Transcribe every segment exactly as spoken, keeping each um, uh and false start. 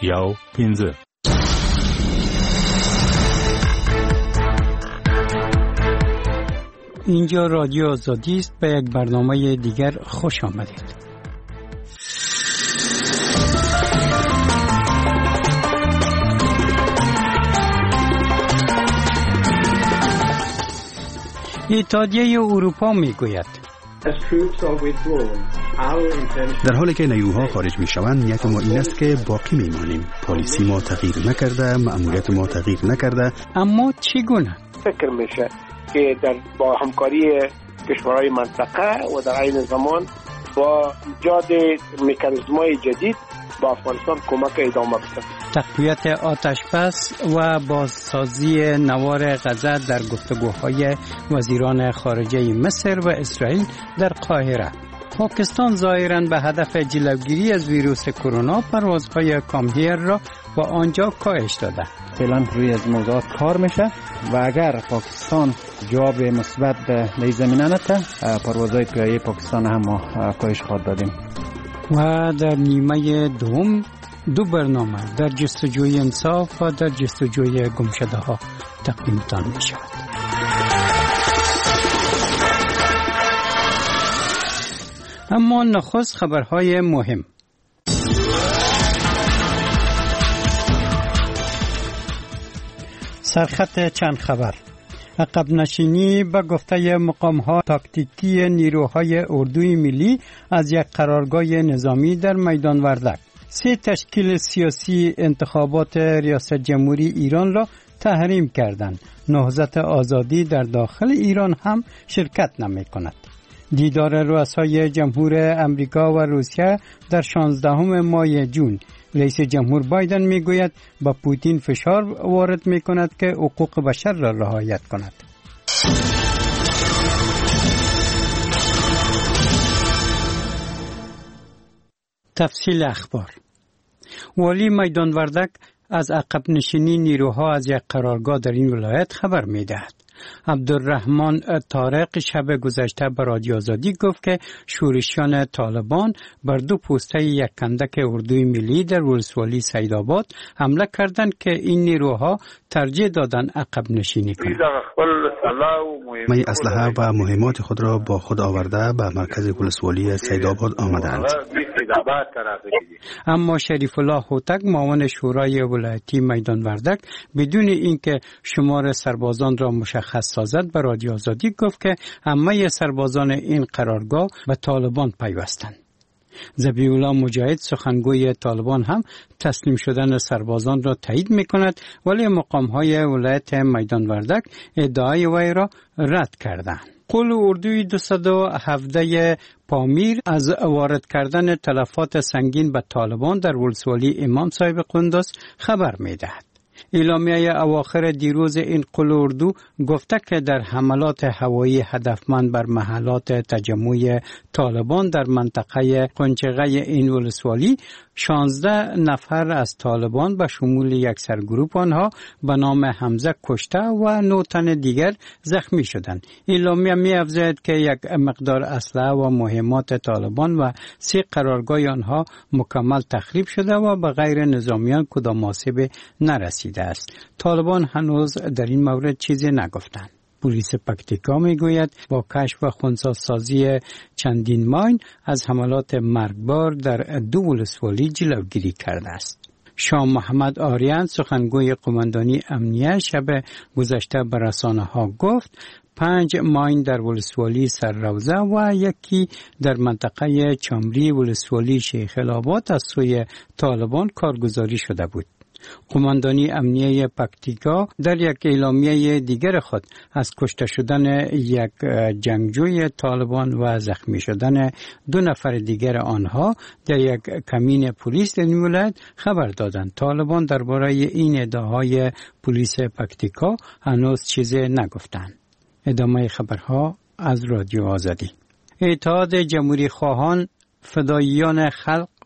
یو پینزه. اینجا رادیو آزادی است. به یک برنامه دیگر خوش آمدید. اتحادیه اروپا میگوید در حالی که نیروها خارج می شوند نیت ما این است که باقی می مانیم. پالیسی ما تغییر نکرده، مأموریت ما تغییر نکرده. اما چگونه؟ فکر میشه که در با همکاری کشورهای منطقه و در عین زمان با ایجاد مکانیزم‌های جدید با افغانستان کمک ادامه بده. تقویت آتشبس و بازسازی نوار غزه در گفتگوهای وزیران خارجه مصر و اسرائیل در قاهره. پاکستان ظاهراً به هدف جلوگیری از ویروس کرونا پروازهای کامهیر را با آنجا کاهش داده. فعلا روی از موضوعات کار میشه و اگر پاکستان جواب مثبت در زمینه نده پروازهای پیایی پاکستان هم کاهش خواهد دادیم. و در نیمه دوم دو برنامه در جستجوی انصاف و در جستجوی گمشده ها تقدیمتان می شود. اما نخست خبرهای مهم. سرخط چند خبر. عقب نشینی به گفته مقام‌ها تاکتیکی نیروهای اردوی ملی از یک قرارگاه نظامی در میدان وردک. سه تشکیل سیاسی انتخابات ریاست جمهوری ایران را تحریم کردند. نهضت آزادی در داخل ایران هم شرکت نمی‌کند. دیدار رؤسای جمهور امریکا و روسیه در شانزدهم ماه جون. رئیس جمهور بایدن میگوید با پوتین فشار وارد میکند که حقوق بشر را رعایت کند. تفصیل اخبار. والی میدان وردک از عقب نشینی نیروها از یک قرارگاه در این ولایت خبر میدهد. عبدالرحمن طارق شب گذشته به رادیو آزادی گفت که شورشیان طالبان بر دو پوسته یک کندک اردوی ملی در ولسوالی سیدآباد حمله کردند که این نیروها ترجیح دادند عقب نشینی کنند. می اسلحه و مهمات خود را با خود آورده به مرکز ولسوالی سیدآباد آمدند. اما شریف الله هوتک معاون شورای ولایتی میدان وردک بدون اینکه شمار سربازان را مشخص سازد به رادیو آزادی گفت که همه سربازان این قرارگاه به طالبان پیوستند. ذبیح الله مجاهد سخنگوی طالبان هم تسلیم شدن سربازان را تایید می‌کند ولی مقام‌های ولایت میدان وردک ادعای وی را رد کردند. قول اردوی دویست و هفده پامیر از وارد کردن تلفات سنگین به طالبان در ولسوالی امام صاحب قندوز خبر می‌دهد. اعلامیه اواخر دیروز این قول اردو گفته که در حملات هوایی هدفمند بر محلات تجمع طالبان در منطقه قنچقه این ولسوالی شانزده نفر از طالبان به شمول یک سرگروه آنها به نام حمزه کشته و نه تن دیگر زخمی شدند. اعلامیه می افزاید که یک مقدار اسلحه و مهمات طالبان و سه قرارگاه آنها مکمل تخریب شده و به غیر نظامیان کدام آسیب نرسیده است. طالبان هنوز در این مورد چیزی نگفتند. پلیس پکتیکا میگوید با کشف و خنثی‌سازی چندین ماین از حملات مرگبار در دو ولسوالی جلوگیری کرده است. شاه محمد آریان سخنگوی قماندانی امنیه شب گذشته به رسانه‌ها گفت پنج ماین در ولسوالی سرروزه و یکی در منطقه چامری ولسوالی شیخ الآباد از سوی طالبان کارگزاری شده بود. قماندانی امنیه پکتیکا در یک اعلامیه دیگر خود از کشته شدن یک جنگجوی طالبان و زخمی شدن دو نفر دیگر آنها در یک کمین پلیس در این ولایت خبر دادند. طالبان درباره این ادعاهای پلیس پکتیکا هنوز چیزی نگفتند. ادامه خبرها از رادیو آزادی. اتحاد جمهوری خواهان فداییان خلق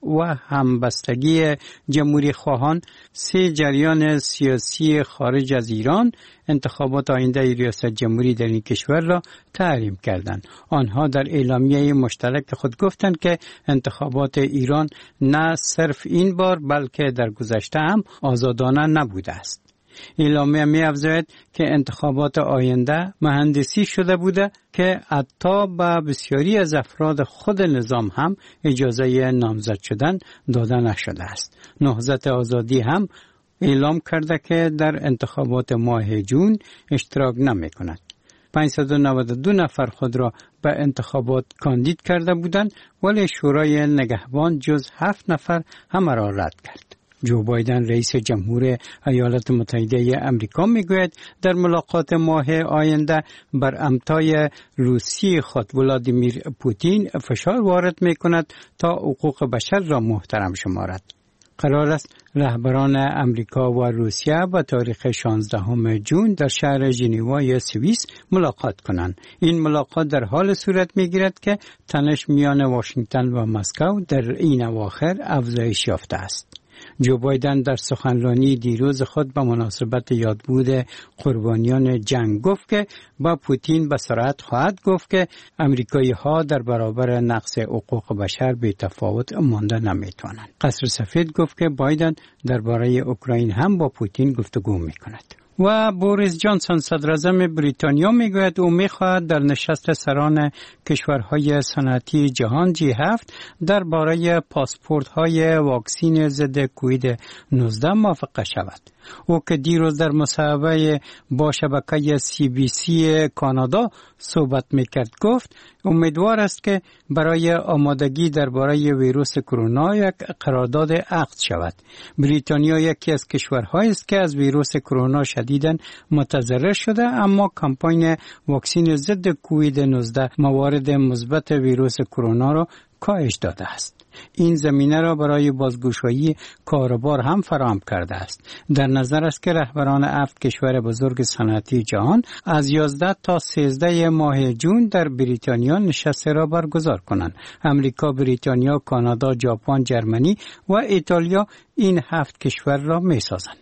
و همبستگی جمهوری خواهان سه جریان سیاسی خارج از ایران انتخابات آینده ریاست جمهوری در این کشور را تحریم کردند. آنها در اعلامیه مشترک خود گفتند که انتخابات ایران نه صرف این بار بلکه در گذشته هم آزادانه نبوده است. اعلامیه می افزاید که انتخابات آینده مهندسی شده بوده که حتی به بسیاری از افراد خود نظام هم اجازه نامزد شدن داده نشده است. نهضت آزادی هم اعلام کرده که در انتخابات ماه جون اشتراک نمی کند. پانصد و نود و دو نفر خود را به انتخابات کاندید کرده بودند ولی شورای نگهبان جز هفت نفر همه را رد کرد. جو بایدن رئیس جمهور ایالات متحده آمریکا میگوید در ملاقات ماه آینده بر امتای روسی خود ولادیمیر پوتین فشار وارد میکند تا حقوق بشر را محترم شمارد. قرار است رهبران امریکا و روسیه به تاریخ شانزدهم جون در شهر ژنو سوئیس ملاقات کنند. این ملاقات در حال صورت میگیرد که تنش میان واشنگتن و مسکو در این اواخر افزایش یافته است. جو بایدن در سخنرانی دیروز خود به مناسبت یادبود قربانیان جنگ گفت که با پوتین به صراحت خواهد گفت که امریکایی ها در برابر نقض حقوق بشر بی تفاوت مانده نمیتوانند. قصر سفید گفت که بایدن درباره اوکراین هم با پوتین گفتگو میکند. و بوریس جانسون صدر اعظم بریتانیا میگوید او میخواهد در نشست سران کشورهای صنعتی جهان جی هفت درباره پاسپورت های واکسین ضد کووید نوزده موافقه شود. او که دیروز در مصاحبه با شبکه سی بی سی کانادا صحبت میکرد گفت امیدوار است که برای آمادگی درباره ویروس کرونا یک قرارداد عقد شود. بریتانیا یکی از کشورهایی است که از ویروس کرونا شدیداً متضرر شده، اما کمپاین واکسن ضد کووید نوزده موارد مثبت ویروس کرونا را کاهش داده است. این زمینه را برای بازگشایی کاروبار هم فراهم کرده است. در نظر است که رهبران هفت کشور بزرگ صنعتی جهان از یازده تا سیزده ماه جون در بریتانیا نشست را برگزار کنند. امریکا، بریتانیا، کانادا، ژاپن، جرمنی و ایتالیا این هفت کشور را می سازند.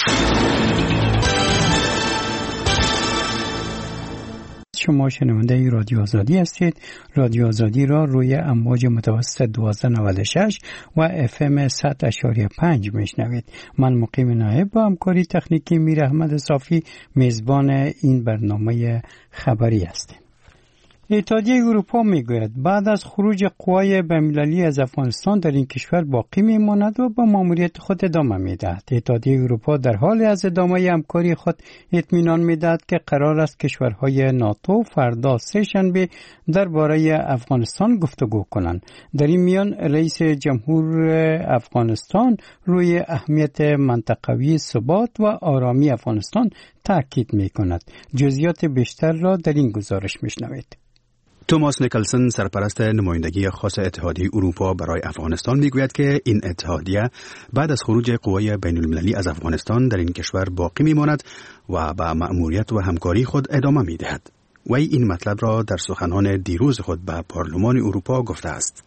شما شنونده رادیو آزادی هستید. رادیو آزادی را روی امواج متوسط دوازده نود و شش و اف ام صد اشاری پنج میشنوید. من مقیم نایب با همکاری تکنیکی میر احمد صافی میزبان این برنامه خبری هستیم. اتحادیه اروپا میگوید بعد از خروج قوای بین‌المللی از افغانستان در این کشور باقی میماند و با ماموریت خود ادامه میدهد. اتحادیه اروپا در حال از ادامه همکاری خود اطمینان میدهد که قرار است کشورهای ناتو فردا سه شنبه درباره افغانستان گفتگو کنند. در این میان رئیس جمهور افغانستان روی اهمیت منطقوی ثبات و آرامی افغانستان تاکید میکند. جزئیات بیشتر را در این گزارش میشنوید. توماس نیکلسن سرپرست نمایندگی خاص اتحادیه اروپا برای افغانستان میگوید که این اتحادیه بعد از خروج قوای بین‌المللی از افغانستان در این کشور باقی میماند و به مأموریت و همکاری خود ادامه میدهد. وی این مطلب را در سخنان دیروز خود به پارلمان اروپا گفته است.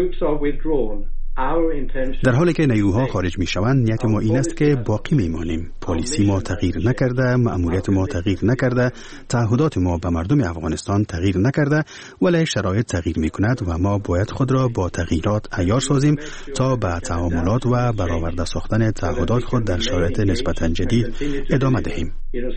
در حالی که نیروها خارج می شوند، نیت ما این است که باقی می مانیم. پالیسی ما تغییر نکرده، مأموریت ما تغییر نکرده، تعهدات ما به مردم افغانستان تغییر نکرده، ولی شرایط تغییر می کند و ما باید خود را با تغییرات عیار سازیم تا به تعاملات و برآورده ساختن تعهدات خود در شرایط نسبتاً جدید ادامه دهیم.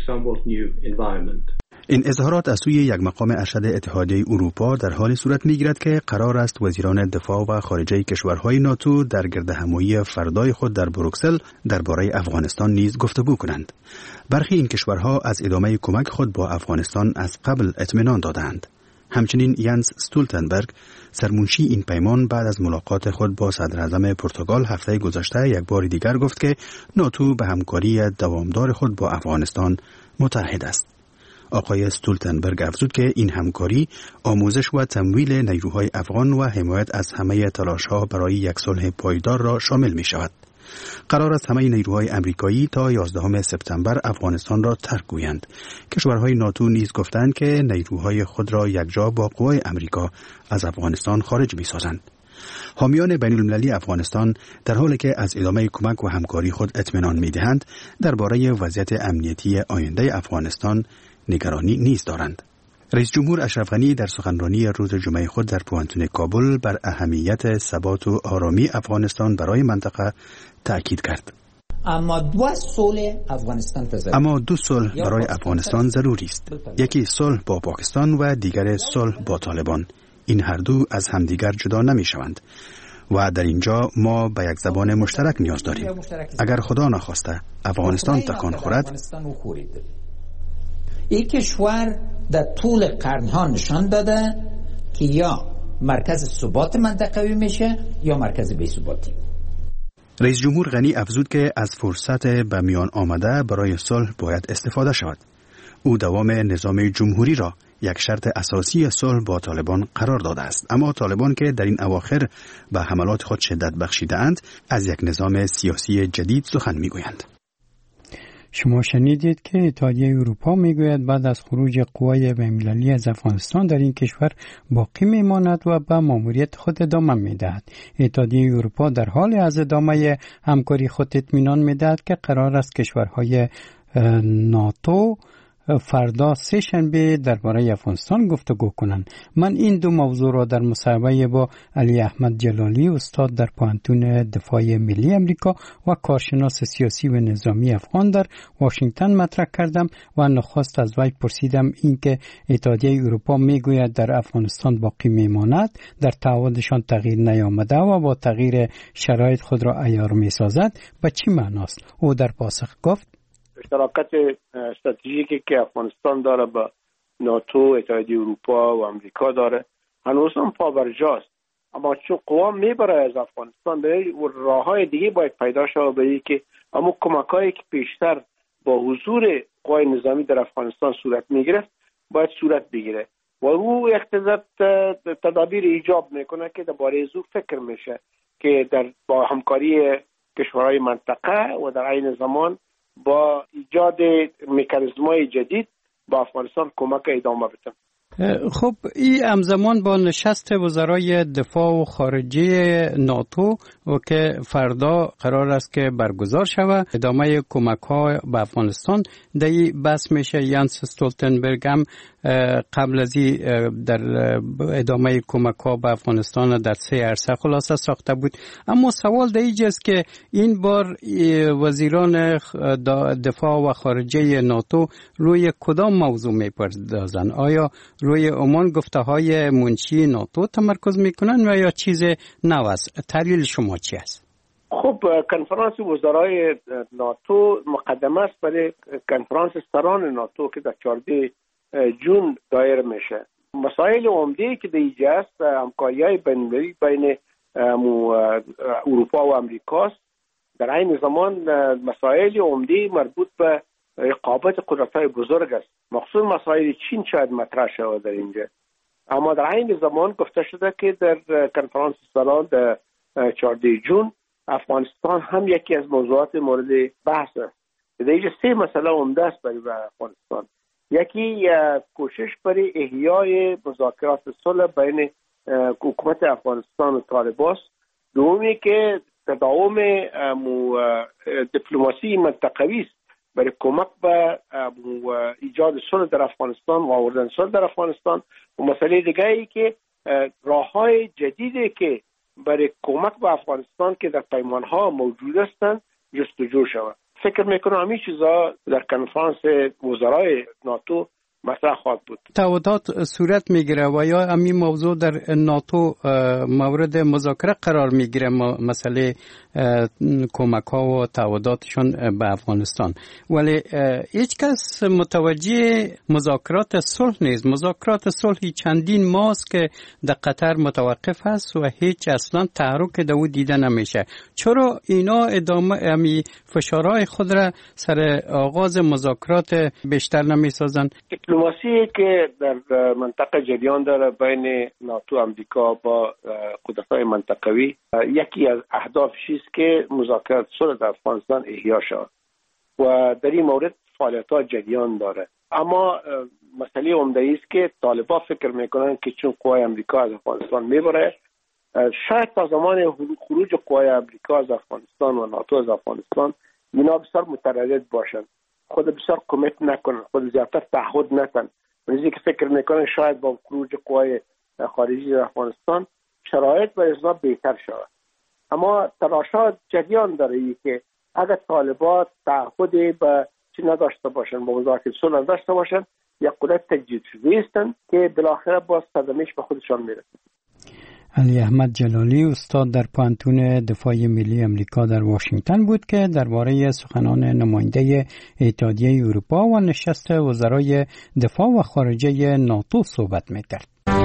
این اظهارات از سوی یک مقام ارشد اتحادیه اروپا در حالی صورت می‌گیرد که قرار است وزیران دفاع و خارجه کشورهای ناتو در گردهمایی فردای خود در بروکسل درباره افغانستان نیز گفتگو کنند. برخی این کشورها از ادامه کمک خود با افغانستان از قبل اطمینان دادند. همچنین یانس استولتنبرگ سرمنشی این پیمان بعد از ملاقات خود با صدر اعظم پرتغال هفته گذشته یک بار دیگر گفت که ناتو به همکاری دوامدار خود با افغانستان متحد است. آقای استولتنبرگ افزود که این همکاری آموزش و تمویل نیروهای افغان و حمایت از همه تلاش‌ها برای یک صلح پایدار را شامل می شود. قرار است همه نیروهای امریکایی تا یازدهم سپتامبر افغانستان را ترک گویند. کشورهای ناتو نیز گفتند که نیروهای خود را یکجا با قوای امریکا از افغانستان خارج می سازند. حامیان بین المللی افغانستان در حالی که از ادامه کمک و همکاری خود اطمینان می‌دهند، درباره وضعیت امنیتی آینده افغانستان نگرانی نیز دارند. رئیس جمهور اشرف غنی در سخنرانی روز جمعه خود در پوانتون کابل بر اهمیت ثبات و آرامی افغانستان برای منطقه تأکید کرد. اما دو صلح افغانستان ضروری اما دو صلح برای افغانستان ضروری است. یکی صلح با پاکستان و دیگر صلح با طالبان. این هر دو از همدیگر جدا نمی شوند و در اینجا ما به یک زبان مشترک نیاز داریم. اگر خدا نخواسته افغانستان تکان خورد، این کشور در طول قرنها نشان داده که یا مرکز ثبات منطقوی میشه یا مرکز بی‌ثباتی. رئیس جمهور غنی افزود که از فرصت به میان آمده برای صلح باید استفاده شود. او دوام نظام جمهوری را یک شرط اساسی صلح با طالبان قرار داده است، اما طالبان که در این اواخر به حملات خود شدت بخشیده‌اند از یک نظام سیاسی جدید سخن میگویند. شما شنیدید که اتحادیه اروپا میگوید بعد از خروج قوای بین‌المللی از افغانستان در این کشور باقی میماند و به ماموریت خود ادامه میدهد. اتحادیه اروپا در حال از ادامه همکاری خود اطمینان میدهد که قرار است کشورهای ناتو فردا سه شنبه درباره افغانستان گفتگو کنند. من این دو موضوع را در مصاحبه با علی احمد جلالی استاد در پوانتون دفاع ملی امریکا و کارشناس سیاسی و نظامی افغان در واشنگتن مطرح کردم و نخست از وی پرسیدم اینکه اتحادیه اروپا میگوید در افغانستان باقی میماند، در تعهدشان تغییر نیامده و با تغییر شرایط خود را عیار میسازد، به چی معناست؟ او در پاسخ گفت اشتراکات استراتژیکی که افغانستان داره با ناتو، اتحادیه اروپا و امریکا داره هنوز هم پابرجاست، اما چون قوا میبره از افغانستان به راههای دیگه باید پیدا شود برای که اما کمکایی که پیشتر با حضور قوای نظامی در افغانستان صورت میگرفت باید صورت بگیره و او اقتضا تدابیر ایجاب میکنه که درباره زو فکر میشه که در با همکاری کشورهای منطقه و در عین زمان با ایجاد مکانیزم‌های جدید با افغانستان کمک ادامه بدن. خب این همزمان با نشست وزرای دفاع و خارجه ناتو و که فردا قرار است که برگزار شود، ادامه کمک ها به افغانستان در این بحث میشه. یانس استولتنبرگ هم قبل از این در ادامه کمک ها به افغانستان در سه عرصه خلاصه ساخته بود. اما سوال در اینجاست که این بار وزیران دفاع و خارجه ناتو روی کدام موضوع میپردازند؟ آیا روی عمان گفته های منشی ناتو تمرکز میکنن و یا چیز نو است؟ تحلیل شما چی است؟ خب کنفرانس وزرای ناتو مقدمه است برای کنفرانس سران ناتو که در چهاردهم جون دایر میشه. مسائل عمده که در اینجا است همکاری‌های بین‌المللی بین اروپا و امریکاست. در این زمان مسائل عمده مربوط به رقابت قدرت‌های بزرگ است. مخصوص مسائل چین شاید مطرح شود در اینجا. اما در این زمان گفته شده که در کنفرانس سران در چهاردهم جون افغانستان هم یکی از موضوعات مورد بحث است. در اینجا سه مسئله عمده است برای افغانستان. یکی کوشش برای احیای مذاکرات صلح بین حکومت افغانستان و طالبان است. دومی که تداوم دیپلماسی منطقوی است برای کمک به ایجاد صلح در افغانستان و آوردن صلح در افغانستان. و مسئله دیگه ای که راه‌های جدیدی که برای کمک به افغانستان که در پیمان‌ها موجود هستند جستجو شود. فکر میکنم همین چیزا در کنفرانس وزرای ناتو مطرح خواهد بود. تعهدات صورت میگیره و یا همین موضوع در ناتو مورد مذاکره قرار میگیره، مسئله کمک ها و تعهداتشون به افغانستان، ولی هیچ کس متوجه مذاکرات صلح نیست. مذاکرات صلحی چندین ماست که در قطر متوقف است و هیچ اصلا تحرک در او دیده نمیشه. چرا اینا ادامه امی فشارهای خود را سر آغاز مذاکرات بیشتر نمیسازن؟ دیپلماسی که در منطقه جریان داره بین ناتو و امریکا با قدرت‌های منطقوی، یکی از اهدافش است که مذاکرات صلح در افغانستان احیا شود و در این مورد فعالیت‌ها جریان داره. اما مسئله عمده است که طالبان فکر میکنن که چون قوای امریکا از افغانستان میبره شاید تا زمان خروج قوای امریکا از افغانستان و ناتو از افغانستان اینا بسیار متردد باشن، خود بسیار کمیت نکنن، خود زیادتر تعهد نکنن. منیزی که فکر میکنن شاید با خروج قوای خارجی از افغانستان شرایط برای اصلاح بهتر شود. اما تلاشات جریان داره ای که اگر طالبات تعهد به چی نداشته باشن، با مذاکره صلح نداشته باشن، یک قدرت تجدید شده هستند که بالاخره باز صدمش به خودشان میرسه. علی احمد جلالی استاد در پوهنتون دفاع ملی امریکا در واشنگتن بود که درباره سخنان نماینده اتحادیه اروپا و نشست وزرای دفاع و خارجه ناتو صحبت می‌کرد.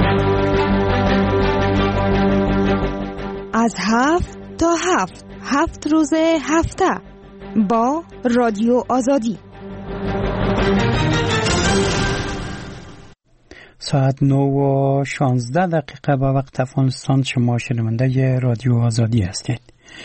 از هفت تا هفت هفت روز هفته با رادیو آزادی. ساعت نه و شانزده دقیقه به وقت افغانستان. شما شنونده رادیو آزادی هستید.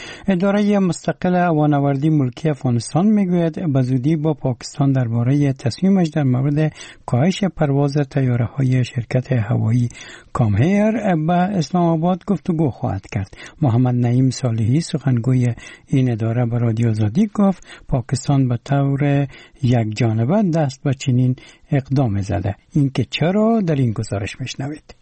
اداره مستقل هوانوردی ملکی افغانستان میگوید به زودی با پاکستان درباره تصمیمش در مورد کاهش پرواز طیاره‌های شرکت هوایی کامهیر به اسلام آباد گفتگو خواهد کرد. محمد نعیم صالحی سخنگوی این اداره به رادیو آزادی گفت پاکستان به طور یک جانبه دست به چنین اقدام زده. اینکه چرا در این گزارش میشنوید.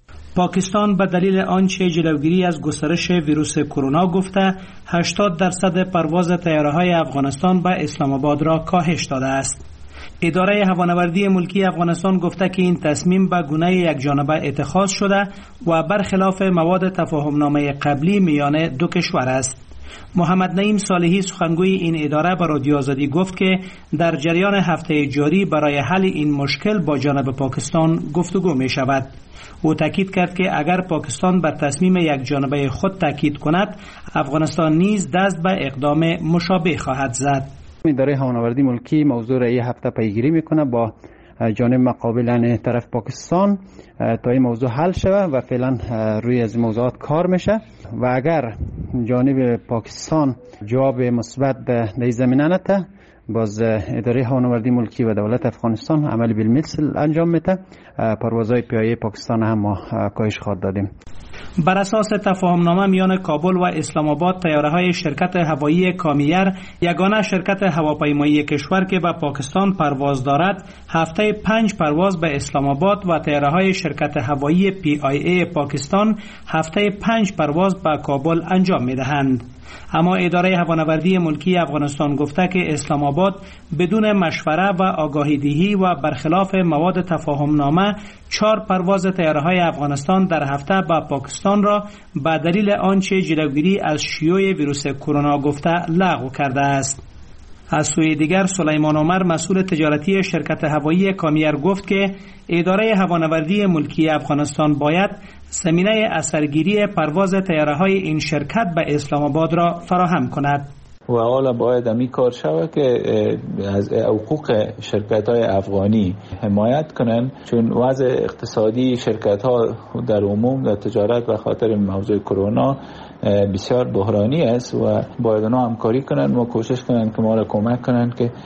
پاکستان به دلیل آنچه جلوگیری از گسترش ویروس کرونا گفته هشتاد درصد پرواز طیاره‌های افغانستان به اسلام آباد را کاهش داده است. اداره هوانوردی ملکی افغانستان گفته که این تصمیم به گونه یک جانبه اتخاذ شده و برخلاف مواد تفاهمنامه قبلی میان دو کشور است. محمد نعیم صالحی سخنگوی این اداره به رادیو آزادی گفت که در جریان هفته جاری برای حل این مشکل با جانب پاکستان گفتگو می شود. او تاکید کرد که اگر پاکستان بر تصمیم یک جانبه خود تاکید کند، افغانستان نیز دست به اقدام مشابه خواهد زد. اداره هوانوردی ملکی موضوع را این هفته پیگیری میکنه با جانب مقابلان طرف پاکستان تا این موضوع حل شود و فعلا روی از موضوعات کار میشه و اگر جانب پاکستان جواب مثبت در این زمینه نده، باز اداره هوانوردی ملکی و دولت افغانستان عمل بالمثل انجام میده. پروازهای پیایی پاکستان هم ما کاهش خواهد دادیم. بر اساس تفاهمنامه میان کابل و اسلام آباد، طیاره‌های شرکت هوایی کامیر، یگانه شرکت هواپیمایی کشور که به پاکستان پرواز دارد، هفته پنج پرواز به اسلام آباد و طیاره‌های شرکت هوایی پی آی ای پاکستان هفته پنج پرواز به کابل انجام میدهند. اما اداره هوانوردی ملکی افغانستان گفته که اسلام آباد بدون مشوره و آگاهی دهی و برخلاف مواد تفاهمنامه چهار پرواز طیاره‌های افغانستان در هفته به پاکستان را به دلیل آنچه جلوگیری از شیوع ویروس کرونا گفته لغو کرده است. از سوی دیگر سلیمان عمر مسئول تجارتی شرکت هوایی کامیر گفت که اداره هوانوردی ملکی افغانستان باید زمینه اثرگیری پرواز طیاره‌های این شرکت به اسلام آباد را فراهم کند. و حالا باید امی کار شود که از حقوق شرکت‌های افغانی حمایت کنند، چون وضع اقتصادی شرکت‌ها در عموم در تجارت و خاطر موضوع کرونا بسیار بحرانی است و باید اونا همکاری کنند و کوشش کنند که ما را کمک کنند که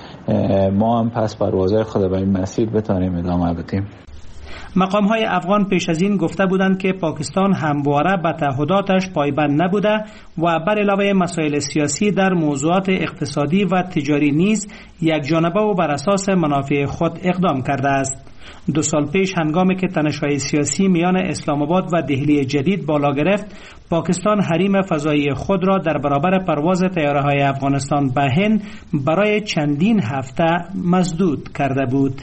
ما هم پس پروازهای خود به این مسیر بتانیم ادامه بدیم. مقام‌های افغان پیش از این گفته بودند که پاکستان همواره به تعهداتش پایبند نبوده و بر علاوه مسائل سیاسی در موضوعات اقتصادی و تجاری نیز یک جانبه و بر اساس منافع خود اقدام کرده است. دو سال پیش هنگامی که تنش‌های سیاسی میان اسلام آباد و دهلی جدید بالا گرفت، پاکستان حریم فضایی خود را در برابر پرواز طیاره‌های افغانستان به هند برای چندین هفته مسدود کرده بود.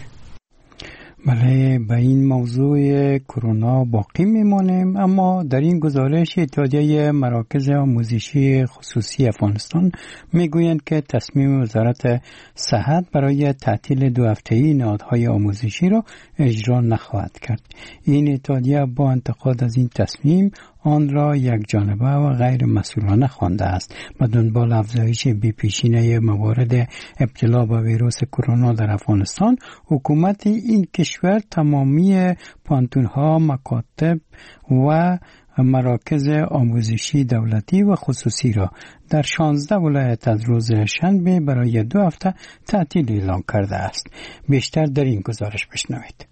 بله، به این موضوع کرونا باقی میمانیم، اما در این گزارش اتحادیه مراکز آموزشی خصوصی افغانستان میگویند که تصمیم وزارت صحت برای تعطیل دو هفته‌ای نهادهای آموزشی را اجرا نخواهد کرد. این اتحادیه با انتقاد از این تصمیم آن را یک جانبه و غیر مسئولانه خوانده است. به دنبال افزایش بی‌پیشینه موارد ابتلا به ویروس کرونا در افغانستان، حکومت این کشور تمامی پانتون‌ها، مکاتب و مراکز آموزشی دولتی و خصوصی را در شانزده ولایت از روز شنبه برای دو هفته تعطیل اعلام کرده است. بیشتر در این گزارش بشنوید.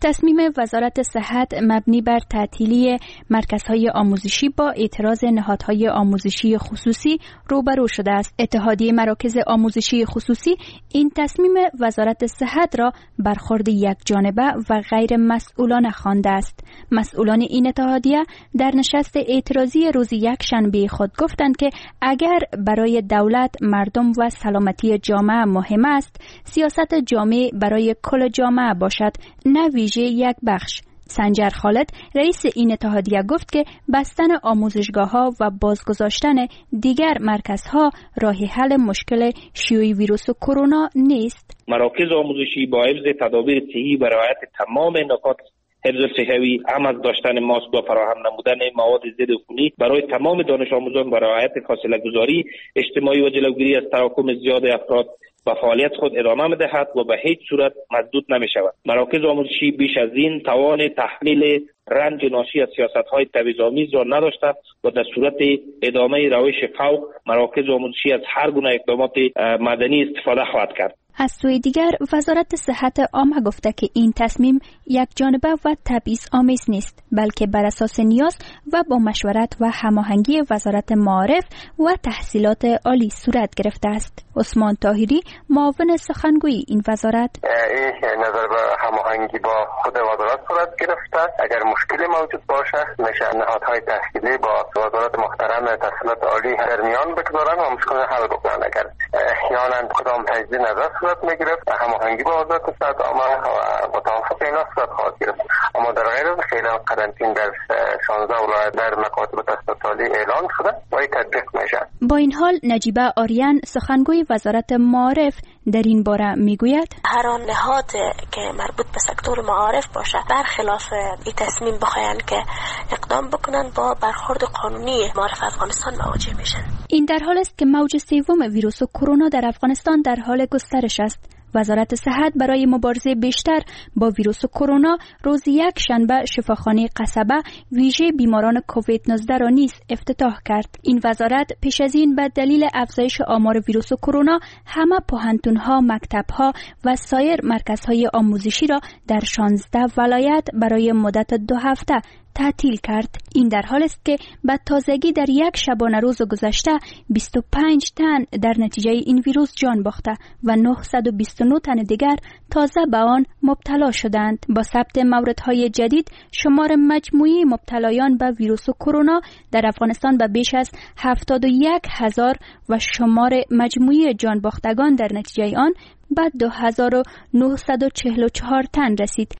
تصمیم وزارت صحت مبنی بر تعطیلی مرکزهای آموزشی با اعتراض نهادهای آموزشی خصوصی روبرو شده است. اتحادیه مراکز آموزشی خصوصی این تصمیم وزارت صحت را برخورد یک جانبه و غیر مسئولانه خوانده است. مسئولان این اتحادیه در نشست اعتراضی روز یک شنبه خود گفتند که اگر برای دولت مردم و سلامتی جامعه مهم است، سیاست جامعه برای کل جامعه باشد، نه ویژه یک بخش. سنجر خالد رئیس این اتحادیه گفت که بستن آموزشگاه‌ها و بازگذاشتن دیگر مرکزها راه حل مشکل شیوع ویروس کرونا نیست. مراکز آموزشی با حفظ تدابیر صحی و رعایت تمام نکات حفظ صحوی، هم از داشتن ماسک و فراهم نمودن مواد ضد عفونی برای تمام دانش آموزان و رعایت فاصله گذاری اجتماعی و جلوگیری از تراکم زیاد افراد و فعالیت خود ادامه می‌دهد و به هیچ صورت مسدود نمی‌شود. مراکز آموزشی بیش از این توان تحمل رنج ناشی از سیاست‌های تبعیض‌آمیز را نداشته و در صورت ادامه روش فوق مراکز آموزشی از هر گونه اقدامات مدنی استفاده خواهد کرد. از سوی دیگر وزارت صحت عامه گفته که این تصمیم یک جانبه و تبعیض آمیز نیست، بلکه بر اساس نیاز و با مشورت و هماهنگی وزارت معارف و تحصیلات عالی صورت گرفته است. عثمان طاهری معاون سخنگوی این وزارت: این نظر به هماهنگی با خود وزارت صورت گرفته. اگر مشکلی موجود باشه میشه نهادهای تحصیلی با وزارت محترم تحصیلات عالی در میان بگذارن و مشکل حل بکنن. اگر احیانا کدام تجدید نظر صورت میگرفت هماهنگی با وزارت صحت عامه و با توافق اینا صورت خواهد گرفت. اما در غیر از فعلا قرنطینه در شانزده ولایت در مکاتب تحصیلات عالی اعلان شده و تطبیق میشه. با این حال نجیبه آریان سخنگوی وزارت معارف در این باره میگوید: هر آن نهاد که مربوط به سکتور معارف باشه برخلاف این تصمیم بخواین که اقدام بکنن با برخورد قانونی معارف افغانستان مواجه میشن. این در حال است که موج سوم ویروس کرونا در افغانستان در حال گسترش است. وزارت صحت برای مبارزه بیشتر با ویروس کرونا روز یک شنبه شفاخانه قصبه ویژه بیماران کووید نوزده را نیز افتتاح کرد. این وزارت پیش از این به دلیل افزایش آمار ویروس کرونا همه پوهنتون‌ها، مکتب‌ها و سایر مرکزهای آموزشی را در شانزده ولایت برای مدت دو هفته تعطیل کرد. این در حال است که به تازگی در یک شبانه روز گذشته بیست و پنج تن در نتیجه این ویروس جان باخته و نهصد و بیست و نه تن دیگر تازه به آن مبتلا شدند. با ثبت موردهای جدید شمار مجموعی مبتلایان به ویروس کرونا در افغانستان به بیش از هفتاد و یک هزار و شمار مجموعی جان باختگان در نتیجه آن به دو هزار و نهصد و چهل و چهار تن رسید.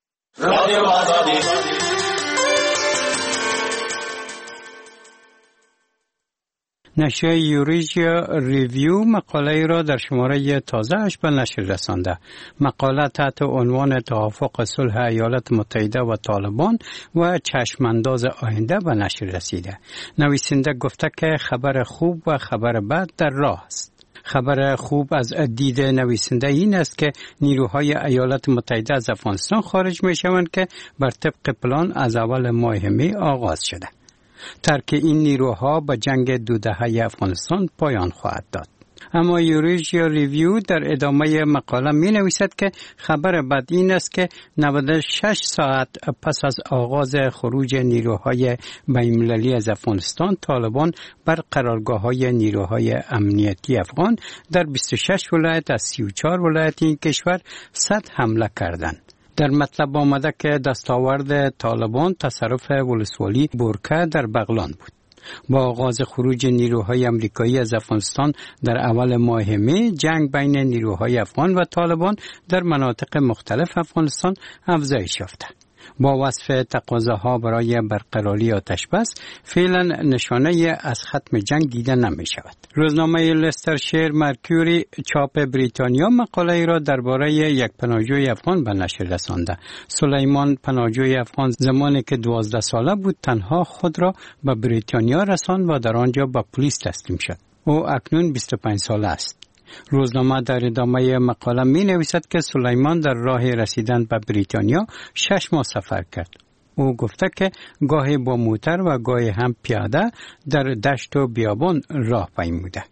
نشریه یوریژیا ریویو مقاله را در شماره تازه اش به نشر رسانده. مقاله تحت عنوان توافق صلح ایالات متحده و طالبان و چشمانداز آینده به نشر رسیده. نویسنده گفته که خبر خوب و خبر بد در راه است. خبر خوب از دید نویسنده این است که نیروهای ایالات متحده از افغانستان خارج می شوند که بر طبق پلان از اول ماه می آغاز شده. ترک این نیروها به جنگ دو دهه افغانستان پایان خواهد داد. اما یوریژیا ریویو در ادامه مقاله می نویسد که خبر بد این است که نود و شش ساعت پس از آغاز خروج نیروهای بین‌المللی از افغانستان، طالبان بر قرارگاه‌های نیروهای امنیتی افغان در بیست و شش ولایت از سی و چهار ولایت این کشور صد حمله کردند. در مطلب آمده که دستاورد طالبان تصرف ولسوالی بورکه در بغلان بود. با آغاز خروج نیروهای امریکایی از افغانستان در اول ماه می، جنگ بین نیروهای افغان و طالبان در مناطق مختلف افغانستان افزایش یافته. با وصف تقاضاها برای برقراری آتش بس فعلا نشانه از ختم جنگ دیده نمی شود. روزنامه لسترشایر مرکوری چاپ بریتانیا مقاله را درباره یک پناهجوی افغان به نشر رسانده. سلیمان پناهجوی افغان زمانی که دوازده ساله بود تنها خود را به بریتانیا رساند و در آنجا به پلیس تسلیم شد. او اکنون بیست و پنج ساله است. روزنامه در ادامه مقاله می نویسد که سلیمان در راه رسیدن به بریتانیا شش ماه سفر کرد. او گفته که گاهی با موتر و گاهی هم پیاده در دشت و بیابان راه پیموده.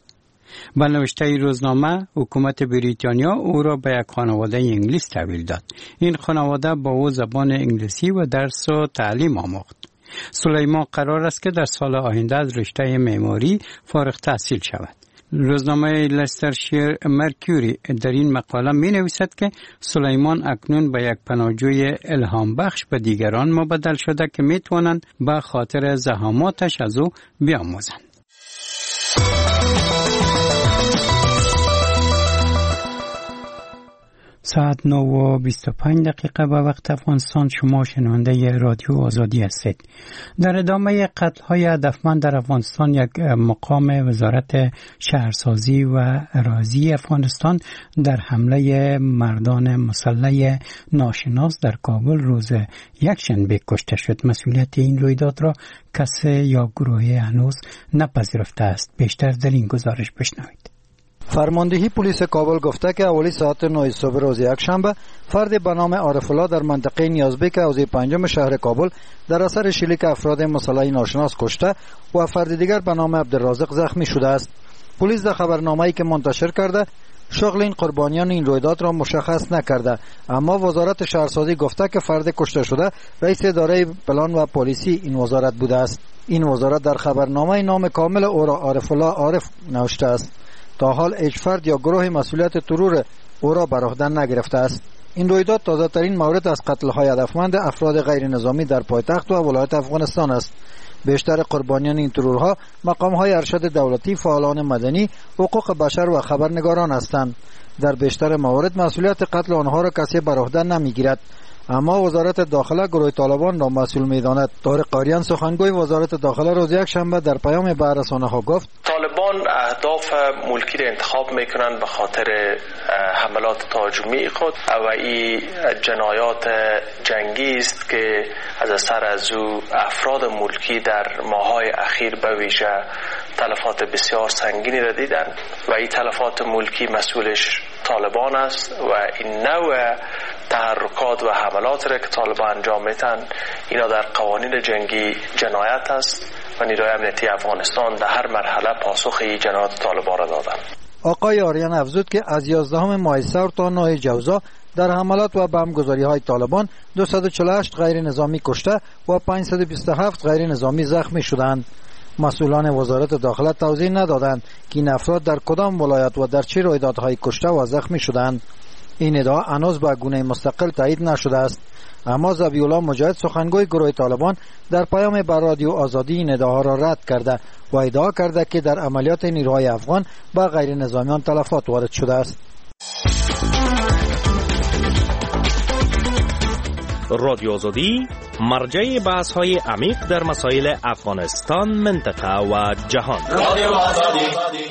با نوشته روزنامه حکومت بریتانیا او را به یک خانواده انگلیس تحویل داد. این خانواده با او زبان انگلیسی و درس و تعلیم آموخت. سلیمان قرار است که در سال آینده از رشته معماری فارغ التحصیل شود. روزنامه لسترشیر مرکوری در این مقاله می نویسد که سلیمان اکنون به یک پناهجوی الهام بخش به دیگران مبدل شده که می توانند به خاطر زحماتش از او بیاموزند. ساعت نه و بیست و پنج دقیقه به وقت افغانستان. شما شنونده رادیو آزادی هستید. در ادامه قتل‌های هدفمند در افغانستان، یک مقام وزارت شهرسازی و اراضی افغانستان در حمله مردان مسلح ناشناس در کابل روز یکشنبه کشته شد. مسئولیت این رویداد را کسی یا گروهی هنوز نپذیرفته است. بیشتر در این گزارش بشنوید. فرماندهی پلیس کابل گفته که اولی ساعت نه صبح روز یکشنبه فرد به نام عارف الله در منطقه نیازبیک حوزه پنجم شهر کابل در اثر شلیک افراد مسلح ناشناس کشته و فرد دیگر به نام عبدالرازق زخمی شده است. پلیس در خبرنامه‌ای که منتشر کرده شغل این قربانیان این رویداد را مشخص نکرده، اما وزارت شهرسازی گفته که فرد کشته شده رئیس اداره پلان و پلیسی این وزارت بوده است. این وزارت در خبرنامه نام کامل او را عارف الله عارف نوشته است. تا حال هیچ فرد یا گروه مسئولیت ترور او را بر عهده نگرفته است. این رویداد تازه ترین مورد از قتل‌های هدفمند افراد غیر نظامی در پایتخت و ولایت افغانستان است. بیشتر قربانیان این ترورها مقام‌های ارشد دولتی، فعالان مدنی، حقوق بشر و خبرنگاران هستند. در بیشتر موارد مسئولیت قتل آنها را کسی بر عهده نمی‌گیرد، اما وزارت داخله گروه طالبان را مسئول می‌داند. طارق قاریان سخنگوی وزارت داخله روز یکشنبه در پیام به رسانه‌ها گفت طالبان اهداف ملکی را انتخاب میکنند به خاطر حملات تهاجمی خود و این جنایات جنگی است که از اثر از او افراد ملکی در ماه‌های اخیر به ویژه تلفات بسیار سنگینی را دیدند و این تلفات ملکی مسئولش طالبان است و این نوع تحرکات و حملات را که طالبان انجام میدن اینا در قوانین جنگی جنایت است و نیروی امنیتی افغانستان در هر مرحله پاسخ این جنایات طالبان را دادند. آقای آریان افزود که از یازدهم ماه سور تا نه جوزا در حملات و بمبگذاری های طالبان دویست و چهل و هشت غیر نظامی کشته و پانصد و بیست و هفت غیر نظامی زخمی شدند. مسئولان وزارت داخله توضیح ندادند که این افراد در کدام ولایت و در چه رویدادهای کشته و زخمی شدند. این ادعا هنوز به گونه مستقل تایید نشده است، اما ذبیح الله مجاهد سخنگوی گروه طالبان در پیام به رادیو آزادی این ادعاها را رد کرده و ادعا کرده که در عملیات نیروهای افغان به غیر نظامیان تلفات وارد شده است. رادیو آزادی مرجع بحث های عمیق در مسائل افغانستان، منطقه و جهان. رادیو آزادی.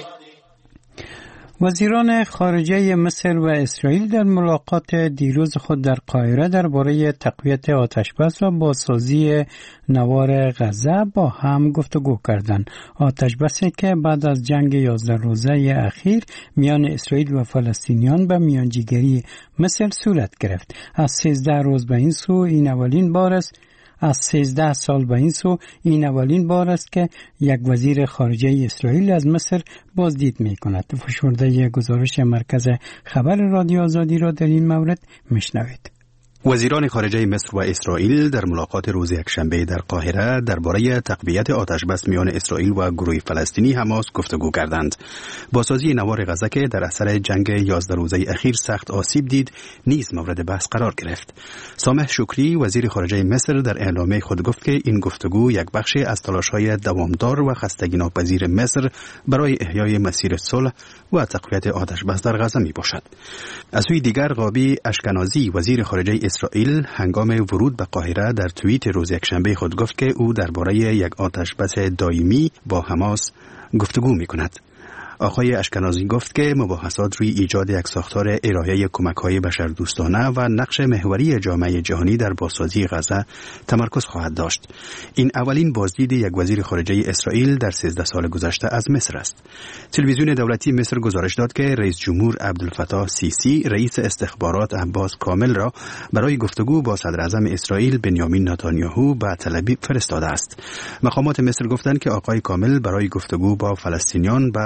وزیران خارجه مصر و اسرائیل در ملاقات دیروز خود در قاهره درباره تقویت آتشبس و بازسازی نوار غزه با هم گفتگو کردند. آتشبسی که بعد از جنگ یازده روزه اخیر میان اسرائیل و فلسطینیان به میانجیگری مصر صورت گرفت. از سیزده روز به این سو این اولین بار است از سیزده سال به این سو این اولین بار است که یک وزیر خارجه اسرائیل از مصر بازدید می کند. فشرده گزارش مرکز خبر رادیو آزادی را در این مورد میشنوید. وزیران خارجه مصر و اسرائیل در ملاقات روز یکشنبه در قاهره درباره تقویت آتشبس میان اسرائیل و گروه فلسطینی حماس گفتگو کردند. بازسازی نوار غزه که در اثر جنگ یازده روزه اخیر سخت آسیب دید نیز مورد بحث قرار گرفت. سامح شکری وزیر خارجه مصر در اعلامیه خود گفت که این گفتگو یک بخش از تلاش‌های دوامدار و خستگی ناپذیر مصر برای احیای مسیر صلح و تقویت آتشبس در غزه می باشد. از سوی دیگر غابی اشکنازی وزیر خارجه اسرائیل هنگام ورود به قاهره در توییت روز یکشنبه خود گفت که او درباره یک آتشبس دائمی با حماس گفتگو می کند. آقای اشکنازی گفت که مباحثات روی ایجاد یک ساختار ارائه کمک‌های بشردوستانه و نقش محوری جامعه جهانی در بازسازی غزه تمرکز خواهد داشت. این اولین بازدید یک وزیر خارجه اسرائیل در سیزده سال گذشته از مصر است. تلویزیون دولتی مصر گزارش داد که رئیس جمهور عبدالفتاح سیسی رئیس استخبارات عباس کامل را برای گفتگو با صدر اعظم اسرائیل بنیامین نتانیاهو به تل ابیب فرستاده است. مقامات مصر گفتند که آقای کامل برای گفتگو با فلسطینیان به رام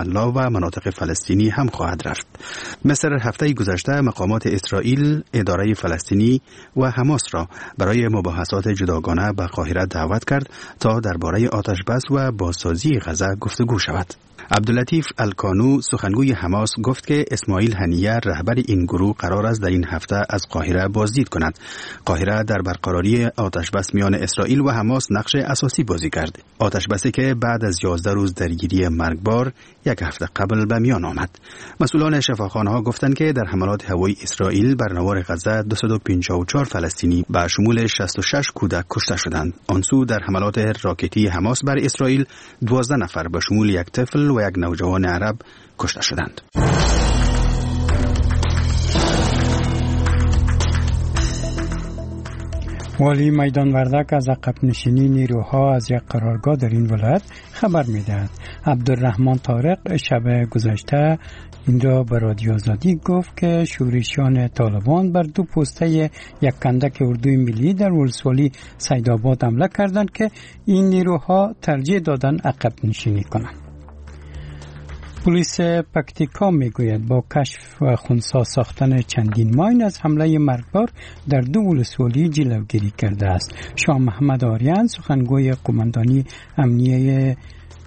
الله و مناطق فلسطینی هم خواهد رفت. مصر هفته گذشته مقامات اسرائیل، اداره فلسطینی و حماس را برای مباحثات جداگانه به قاهره دعوت کرد تا درباره آتش بس و بازسازی غزه گفتگو شود. عبداللطیف الکانو سخنگوی حماس گفت که اسماعیل هنیه رهبر این گروه قرار است در این هفته از قاهره بازدید کند. قاهره در برقراری آتشبس میان اسرائیل و حماس نقش اساسی بازی کرد. آتشبسی که بعد از یازده روز درگیری مرگبار یک هفته قبل به میان آمد. مسئولان شفاخانه‌ها گفتند که در حملات هوایی اسرائیل بر نوار غزه دویست و پنجاه و چهار فلسطینی به شمول شصت و شش کودک کشته شدند. آن سو در حملات راکتی حماس بر اسرائیل دوازده نفر به شمول یک طفل و یک نوجوان عرب کشته شدند. والی میدان وردک از عقب نشینی نیروها از یک قرارگاه در این ولایت خبر می‌دهد. عبدالرحمن طارق شب گذشته این را به رادیو آزادی گفت که شورشیان طالبان بر دو پسته یک کندک اردوی ملی در ولسوالی سیدآباد حمله کردند که این نیروها ترجیح دادند عقب نشینی کنند. پلیس پکتیکا میگوید با کشف و خنثی ساختن چندین ماین از حمله مرگبار در دو ولسوالی جلوگیری کرده است. شاه محمد آریان سخنگوی قماندانی امنیه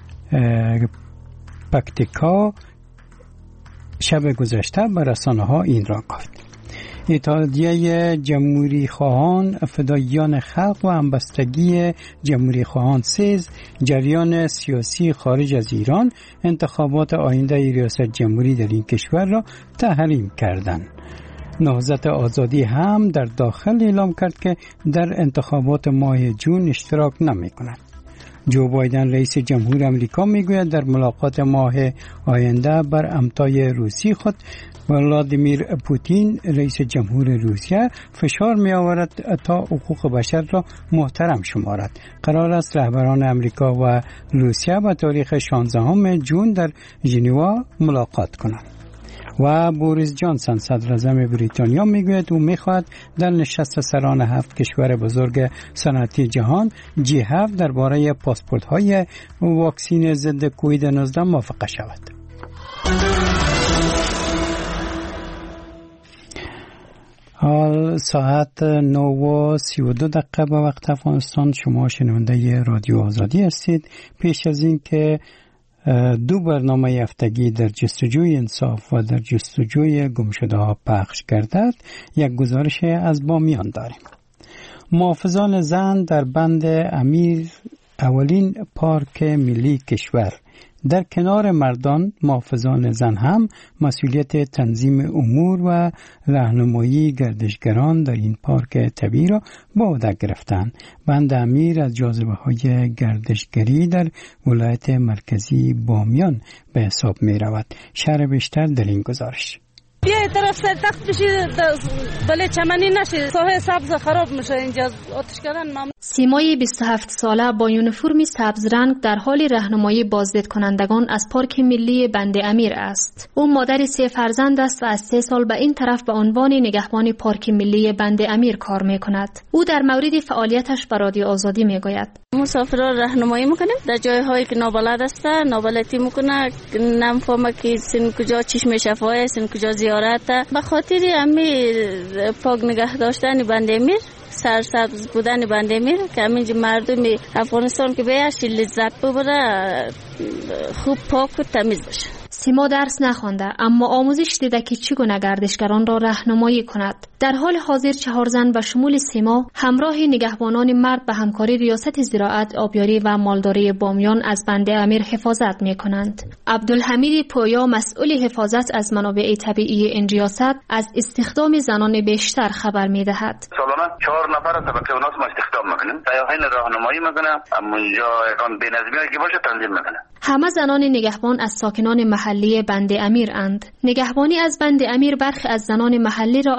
پکتیکا شب گذشته به رسانه‌ها این را گفت. اتحادیه جمهوری خواهان فداییان خلق و همبستگی جمهوری خواهان سیز جریان سیاسی خارج از ایران انتخابات آینده ریاست جمهوری در این کشور را تحریم کردند. نهضت آزادی هم در داخل اعلام کرد که در انتخابات ماه جون اشتراک نمی کند. جو بایدن رئیس جمهور امریکا میگوید در ملاقات ماه آینده بر امضای روسی خود ولادیمیر پوتین رئیس جمهور روسیه فشار می آورد تا حقوق بشر را محترم شمارد. قرار است رهبران امریکا و روسیه به تاریخ شانزدهم جون در ژنوا ملاقات کنند. و بوریس جانسون صدر اعظم بریتانیا میگوید او میخواهد در نشست سران هفت کشور بزرگ صنعتی جهان جی هفت درباره پاسپورت های واکسین ضد کووید نوزده موافقه شود. حال ساعت نه و سی و دو دقیقه به وقت افغانستان. شما شنونده رادیو آزادی هستید. پیش از این که دو برنامه هفتگی در جستجوی انصاف و در جستجوی گمشده ها پخش گردد، یک گزارش از بامیان داریم. محافظان زن در بند امیر اولین پارک ملی کشور در کنار مردان محافظان زن هم مسئولیت تنظیم امور و راهنمایی گردشگران در این پارک طبیعی را به عهده گرفتند. بند امیر از جاذبه‌های گردشگری در ولایت مرکزی بامیان به حساب می رود. شرح بیشتر در این گزارش. یه طرف سر تخت بشید بله چمنی نشه، ساحه سبز خراب میشه. اینجا آتش کردن ممنوع. سیمای بیست و هفت ساله با یونیفرم سبز رنگ در حال راهنمایی بازدید کنندگان از پارک ملی بند امیر است. او مادر سه فرزند است و از سه سال به این طرف به عنوان نگهبان پارک ملی بند امیر کار میکند. او در مورد فعالیتش به رادیو آزادی میگوید: مسافران راهنمایی میکنیم در جایهایی که نابلد است، نابلدی میکنه، نمیفهمه که سن کجا چشم شفای، سن کجا زیارت. به خاطر امی پاک نگه داشتن بند امیر، سرسبز بودن بند امیر که همینج مردم افغانستان که بیاش لذت ببره، خوب پاک و تمیز باشه. سیما درس نخوانده اما آموزش دیده که چگونه گردشگران را راهنمایی کند. در حال حاضر چهار زن به شمول سیما همراه نگهبانان مرد به همکاری ریاست زراعت، آبیاری و مالداری بامیان از بند امیر حفاظت می کنند. عبدالحمید پویا مسئول حفاظت از منابع طبیعی این ریاست از استخدام زنان بیشتر خبر می دهد. سالانه چهار نفر طبقه اوناس ما استخدام میکنیم. سیاحین راهنمایی میکنه، اما اینجا اگه بی‌نظمی که باشه تنظیم میکنه. همه زنان نگهبان از ساکنان محلی بند امیر اند. نگهبانی از بند امیر برخی از زنان محلی را از لحاظ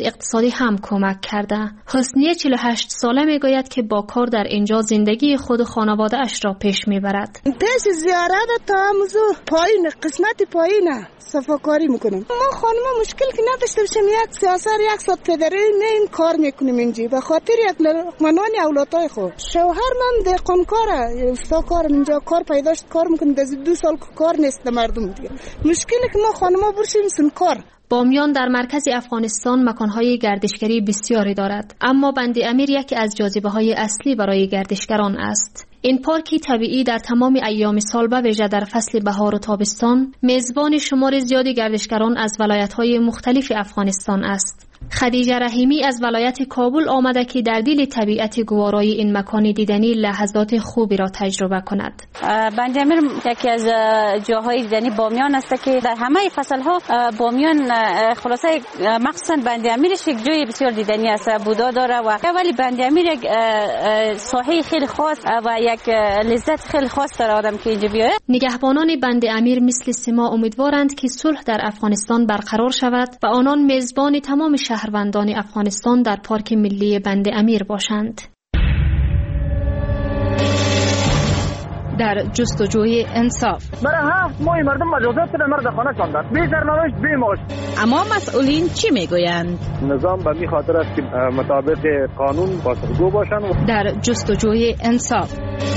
اقتصادی هم کمک کرده. حسنیه چهل و هشت ساله میگوید که با کار در اینجا زندگی خود و خانواده اش را پیش میبرد. پیش زیارت تا موضوع پایین قسمت پایینه صفاکاری میکنم. ما خانم مشکل که نداشته باشیم یک سیاست یک ساعت پدری نه این کار میکنیم اینجا به خاطر یک لقمنان اولادای خود. شوهر من دهقانکاره استاکار اینجا کار پیداست کار میکنه از دو سال کار نیست مردم دیگه. مشکلی که ما خانم برشیم سن کار. بامیان در مرکز افغانستان مکانهای گردشگری بسیاری دارد، اما بند امیر یکی از جاذبه‌های اصلی برای گردشگران است. این پارکی طبیعی در تمام ایام سال به ویژه در فصل بهار و تابستان میزبان شمار زیادی گردشگران از ولایت‌های مختلف افغانستان است. خدیجه رحیمی از ولایت کابل آمده که در دل طبیعت گوارای این مکان دیدنی لحظات خوبی را تجربه کند. بند امیر یکی از جاهای دیدنی بامیان است که در همه فصل‌ها بامیان خلاصه مخصوصا بند امیرش یک جای بسیار دیدنی است. بودا داره و ولی بند امیر یک ساحه خیلی خاص و یک لذت خیلی خاص داره آدم که اینجا بیاید. نگهبانان بند امیر مثل سما امیدوارند که صلح در افغانستان برقرار شود و آنان میزبان تمام شهروندان افغانستان در پارک ملی بند امیر باشند. در جستجوی انصاف برای هفت ماه مردم مجازات به مرد خانه کندند، بی سرنوشت بی معاش. اما مسئولین چی میگویند؟ نظام به می خاطر است که مطابق قانون پاسخگو باشند. در جستجوی انصاف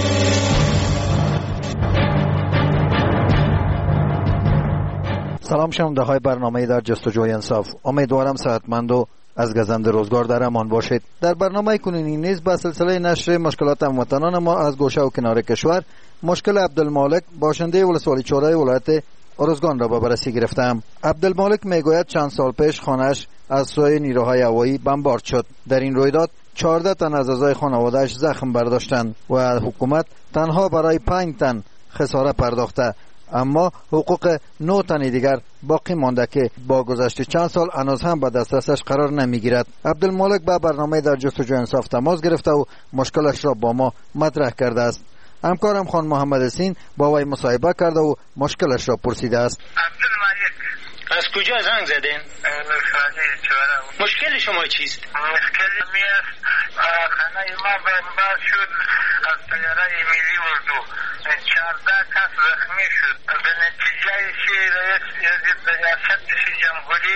سلام شنونده های برنامه در جستجوی انصاف. امیدوارم صحتمند و از گزند روزگار در امان باشید. در برنامه کنونی نیز به سلسله نشر مشکلات هموطنان ما از گوشه و کنار کشور مشکل عبدالمالک باشنده ولسوالی چوره ولایت ارزگان را به بررسی گرفتم. عبدالمالک میگوید چند سال پیش خانه‌اش از سوی نیروهای هوایی بمبارد شد. در این رویداد چهارده تن از اعضای خانواده‌اش زخم برداشتند و حکومت تنها برای پنج تن خسارت پرداخته، اما حقوق نه تن دیگر باقی مانده که با گذشت چند سال هنوز هم به دسترسش قرار نمیگیرد. عبدالمالک با برنامه در جستجوی انصاف تماس گرفته و مشکلش را با ما مطرح کرده است. همکارم خان محمد حسین با وی مصاحبه کرده و مشکلش را پرسیده است. از کجا زنگ زدین؟ مشکل شما چیست؟ مشکل می است خانه ما بمبارد شد از طیاره ملی اردو، چهارده کس زخمی شد. به نتیجه که رئیس ریاست جمهوری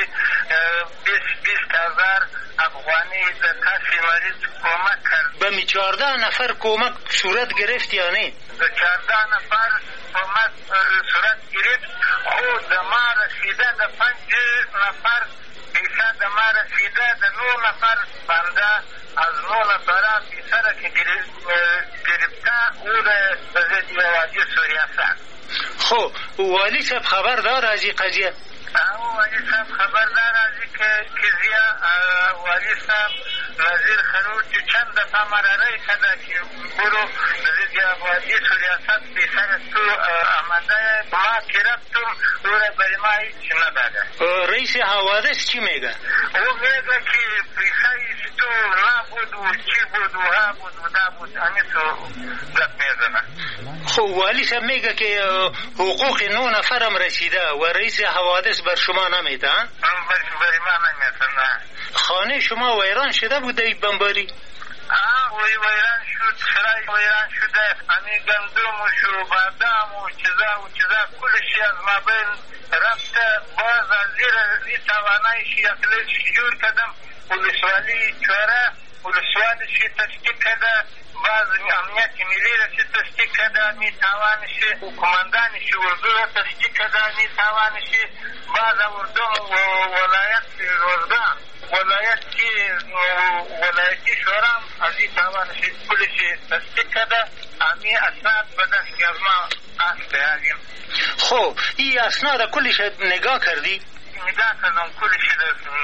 بیست هزار افغانی به کسی مریض کمک کرد. به می چهارده نفر کمک صورت گرفت یا نه؟ به چهارده نفر کمک صورت گرفت. خود به ما رسیده ده پنج نفر پیسه ده ما رسیده ده نو نفر بنده از نو نفره پیسه را که گرفته او را به ضد وادی سوریاست. خب والی صاحب خبر دار از این قضیه؟ والی صاحب خبر دار از این قضیه. والی صاحب وزیر خروج چند دفعه مراره کده که برو به ضد وادی سوریاست پیسه را تو آمده ما گرفتم او را برای ما هیچ نداده. رئیس حوادث چی میگه؟ او میگه که پیسه تو نبود و چی بود و ها بود و دا بود همین تو گپ میزنه. خب والی صاحب میگه که حقوق نو نفرم رسیده و رئیس حوادث بر شما نمیده؟ برای ما نمیده نه. خانه شما ویران شده بوده ای بمباری؟ آه وی ویران شد، سرای ویران شده، همین گندم و شو بادام و چیزا و چیزا کلشی از ما بین رفته. باز از زیر ای توانایشی اقلیشی جور کردم. ولسوالی چوره ولسوالیشی تصدیق کرده، باز امنیت ملی رسی تصدیق کرده، می توانشی کماندانشی اردو را تصدیق کرده، می توانشی باز اردو ولایت روزگان ولایت کی ولایتی شورام از این توانشی کلشی تصدیق کرده. امی اسناد بدست که از ما آسته هستیم. خب این اسناد کلش نگاه کردی؟ نگاه کردم کلشی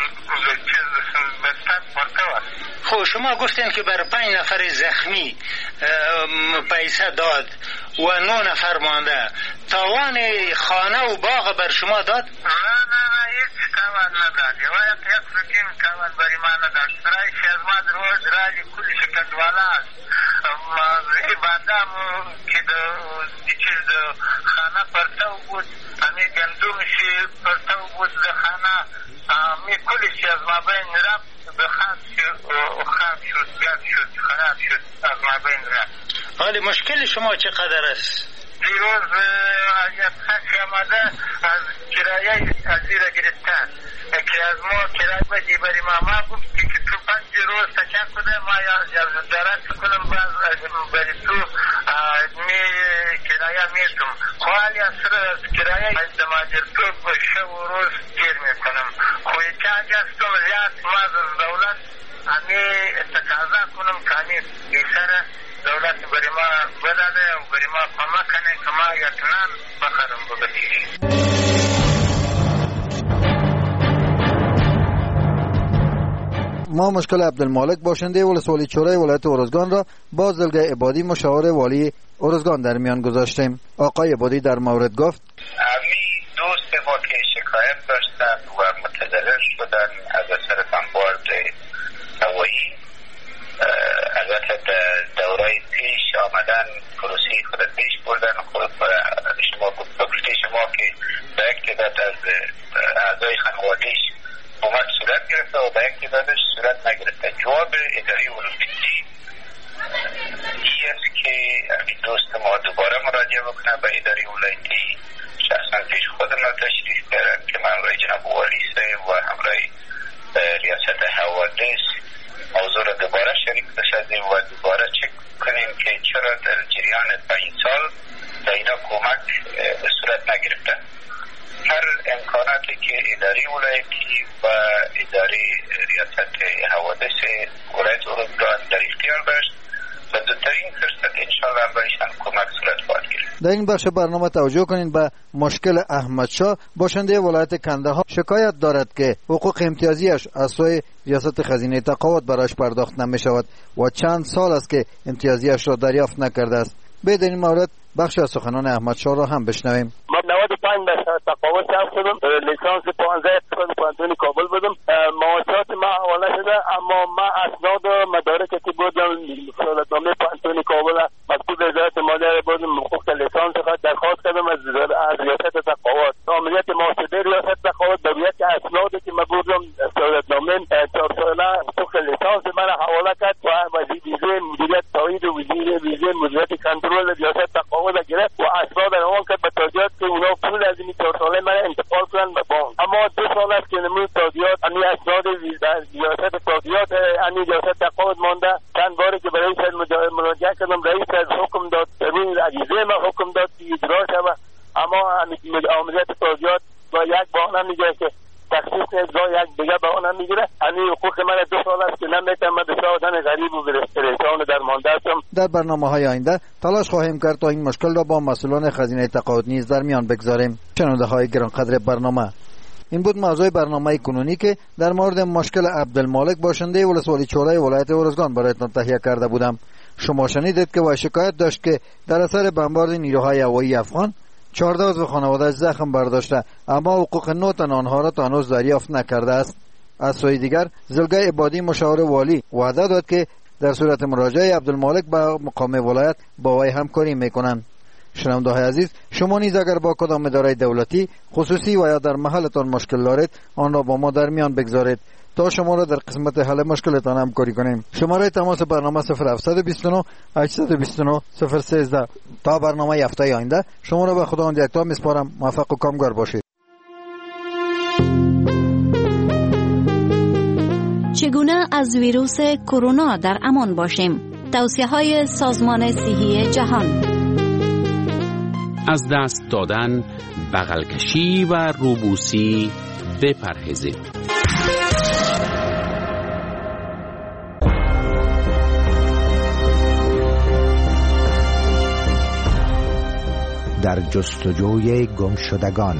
بستد پرتو است. خب شما گفتین که بر پنج نفر زخمی پیسه داد و نه نفر مانده. تاوان خانه و باغ بر شما داد؟ نه نه نه هیچ تاوان نداد. یک یک روزین تاوان بری ما نداد. سرایشی از ما روز راجی کلشی کندوالا است. ای بادام که چیز خانه پرتو بود، همی گندومشی پرتو بود ده خانه. می کلی که از ما بین رفت به خط شد و خط شد گرد شد خراب شد از ما بین رفت. حالی مشکل شما چقدر است؟ دیروز از خط آمده از کرایه از زیر گرفتن که از ما کرایه بدی بری ما ما گفتی که تو پنج روز تشک کده ما یا دارت کنم باز بری تو می کرایه میتونم خواهی از سر از کرایه از دماجر تو به شب و روز گیر میکنم خوی چاج هستم زیاد ما از دولت همی تقاضا کنم که همی بیسر دولت بری ما بداده و بری ما کمک کنه که ما یتنان بخرم بگتیشی. ما مشکل عبدالمالک باشنده ولسوالی چوره ولایت ارزگان را با زلگه عبادی مشاور والی ارزگان در میان گذاشتیم. آقای عبادی در مورد گفت امی دوست ما که شکایت داشتن و متضرر شدن از اثر بمبارد هوایی، البته دورای پیش آمدن پروسی خود پیش بردن خود شما گفتی شما که به یک تعداد از اعضای خانوادهش اومد صورت گرفته و به یک تعدادش صورت نگرفته. جواب اداره علومی ای است که دوست ما دوباره مراجعه بکنه به اداره ولایتی، شخصا پیش خودم را تشریف برم که من همراه جناب والی صاحب و همراه ریاست حوادث موضوع را دوباره شریک بشدیم و دوباره چک کنیم که چرا در جریان پنج سال در اینا کمک به صورت نگرفته. هر امکاناتی که اداره ولایتی و اداره ریاست حوادث ولایت ارزگان در اختیار داشت و زودترین فرصت انشاءالله برایشان کمک صورت خواهد گرفت. در این بخش برنامه توجه کنید به مشکل احمد شاه باشنده ولایت کندهار. شکایت دارد که حقوق امتیازیش از سوی ریاست خزینه تقاعد برایش پرداخت نمی شود و چند سال است که امتیازیش را دریافت نکرده است. به این مورد بخش از سخنان احمد شاه را هم بشنویم. من نود و پنج درصد تقاعد ثبت شدم، لیسانس پانزده درصد پانتون کابل بودم، معاشات ما حواله شده، اما ما اسناد و مدارکی که بودم سالتنامه پانتون کابل مکتوب وزارت مالیه بودم، حقوق لیسانس خود درخواست کردم از از ریاست تقاعد. عملیات محاسبه ریاست تقاعد به روی اسنادی که ما بودم سالتنامه چهار ساله حقوق لیسانس من حواله کرد و وزیر مدیریت تایید و وزیر وزیر مدیریت کنترل ریاست تقاعد گرفت و اسناد روان کرد به تاجیات که اونا پول از این چهار ساله من انتقال کنن به بانک. اما دو سال است که نمی تاجیات امی اسناد ریاست تاجیات امی ریاست تقاعد مانده. چند باری که برای رئیس مراجعه کردم، رئیس از حکم داد این عجیزه ما حکم داد که اجرا شود، اما عملیات تاجیات با یک بهانه میگه که تخصیص اجرا یک دیگه بهانه میگیره. امی حقوق من دو سال است که نمیتونم به آدم غریب و پریشان درمانده هستم. در برنامه‌های آینده تلاش خواهیم کرد تا این مشکل را با مسئولان خزینه تقاعد نیز در میان بگذاریم. شنونده‌های گرانقدر برنامه، این بود موضوع برنامه کنونی که در مورد مشکل عبدالمالک باشنده ولسوالی چوره ولایت ارزگان برایتان تهیه کرده بودم. شما شنیدید که وی شکایت داشت که در اثر بمبارد نیروهای هوایی افغان چهارده عضو خانواده‌اش زخم برداشته، اما حقوق نه تن آنها را تا هنوز دریافت نکرده است. از سوی دیگر زلگه عبادی مشاور والی وعده داد که در صورت مراجعه عبدالمالک به مقام ولایت با وی همکاری میکنند. شنونده‌های عزیز، شما نیز اگر با کدام اداره دولتی خصوصی و یا در محلتان مشکل دارید، آن را با ما در میان بگذارید تا شما را در قسمت حل مشکلتان همکاری کنیم. شماره تماس برنامه صفر هفت دو نه هشت دو نه صفر یک سه. تا برنامه هفته آینده شما را به خداوند یکتا میسپارم. موفق و کامگار باشید. چگونه از ویروس کرونا در امان باشیم؟ توصیه‌های سازمان صحی جهان: از دست دادن، بغل کشی و روبوسی بپرهیزید. در جستجوی گمشدگان.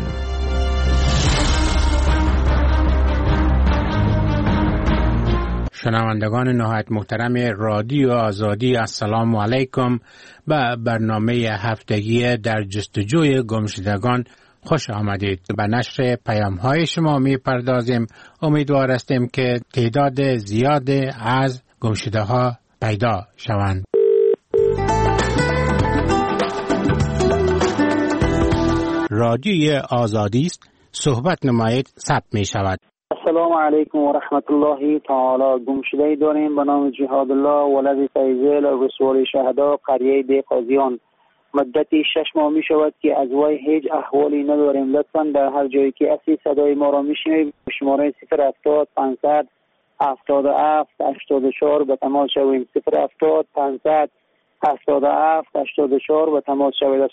شنوندگان نهایت محترم رادیو آزادی، السلام علیکم. به برنامه هفتگی در جستجوی گمشدگان خوش آمدید. به نشر پیام های شما می پردازیم. امیدوار هستیم که تعداد زیاد از گمشده ها پیدا شوند. رادیوی آزادی است، صحبت نمایید ثبت می شود. السلام علیکم و رحمت الله تعالی. گمشده‌ای داریم به نام جهاد الله ولد فیضل رسول شهدا قریه دی قاضیان. مدتی شش ماه می شود که از وی هیچ احوالی نداریم. لطفاً در هر جایی که اسی صدای ما را میشنوید شماره صفر هفتاد پانصد هفتاد و هفت هشتاد و چهار به تماس شویم. صفر هفتاد پانصد هفتاد و هفت هشتاد و چهار به تماس شوید.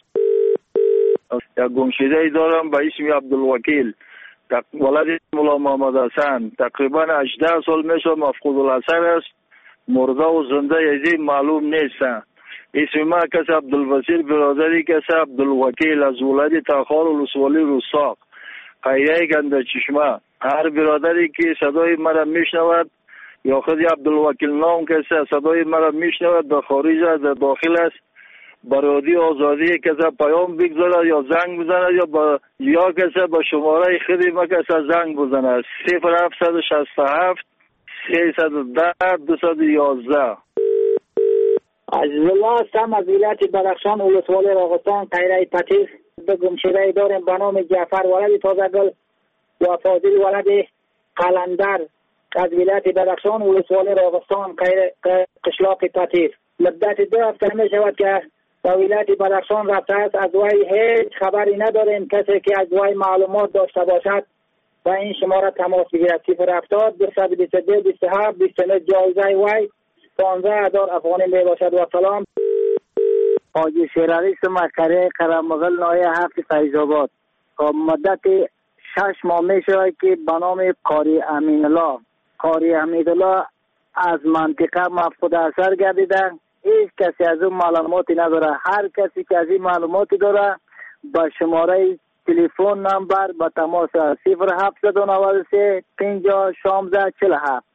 یک گمشده‌ای دارم به اسم عبدالوکیل ولد مولا محمد حسن. تقریبا هجده سال میشه مفقود الاثر است. مرده و زنده یزی معلوم نیست. اسم ما کس عبدالوسیل برادری کس عبدالوکیل از ولد تاخار ولسوالی رستاق قریه گنده چشمه. هر برادری که صدای مرا میشنود یا خود عبدالوکیل نام کس صدای مرا میشنود در خارج در داخل است برادی آزادی کسی پیام بگذاره یا زنگ بزنه یا با یا کسی با شماره خودی ما کسی زنگ بزنه. صفر هفتصد و شصت و هفت سیصد و ده دویست و یازده. عزیز الله هستم از ولایت بدخشان ولسوالی راغستان قریه پتیس. به گمشده‌ای داریم به نام جعفر ولد تازه‌گل و فاضل ولد قلندر از ولایت بدخشان ولسوالی راغستان قشلاق پتیس. مدت دو هفته می شود که به ولایت بدخشان رفته است. از وی هیچ خبری نداریم. کسی که از وی معلومات داشته باشد و این شماره تماس بگیرد. صفر هفتاد دویست و بیست و دو بیست و هفت بیست و نه. جایزه وی پانزده هزار افغانی می باشد. و سلام. حاجی شیرعلی سمکره قرمغل نایه هفت فیض آباد. مدت شش ماه می شود که به نام قاری امین الله قاری امین الله از منطقه مفقود اثر گردیده. هیچ کسی از اون معلوماتی نداره. هر کسی که از این معلوماتی داره با شماره تلفن نمبر با تماس صفر هفتصد و نود و سه پنجاه شانزده چهل و هفت.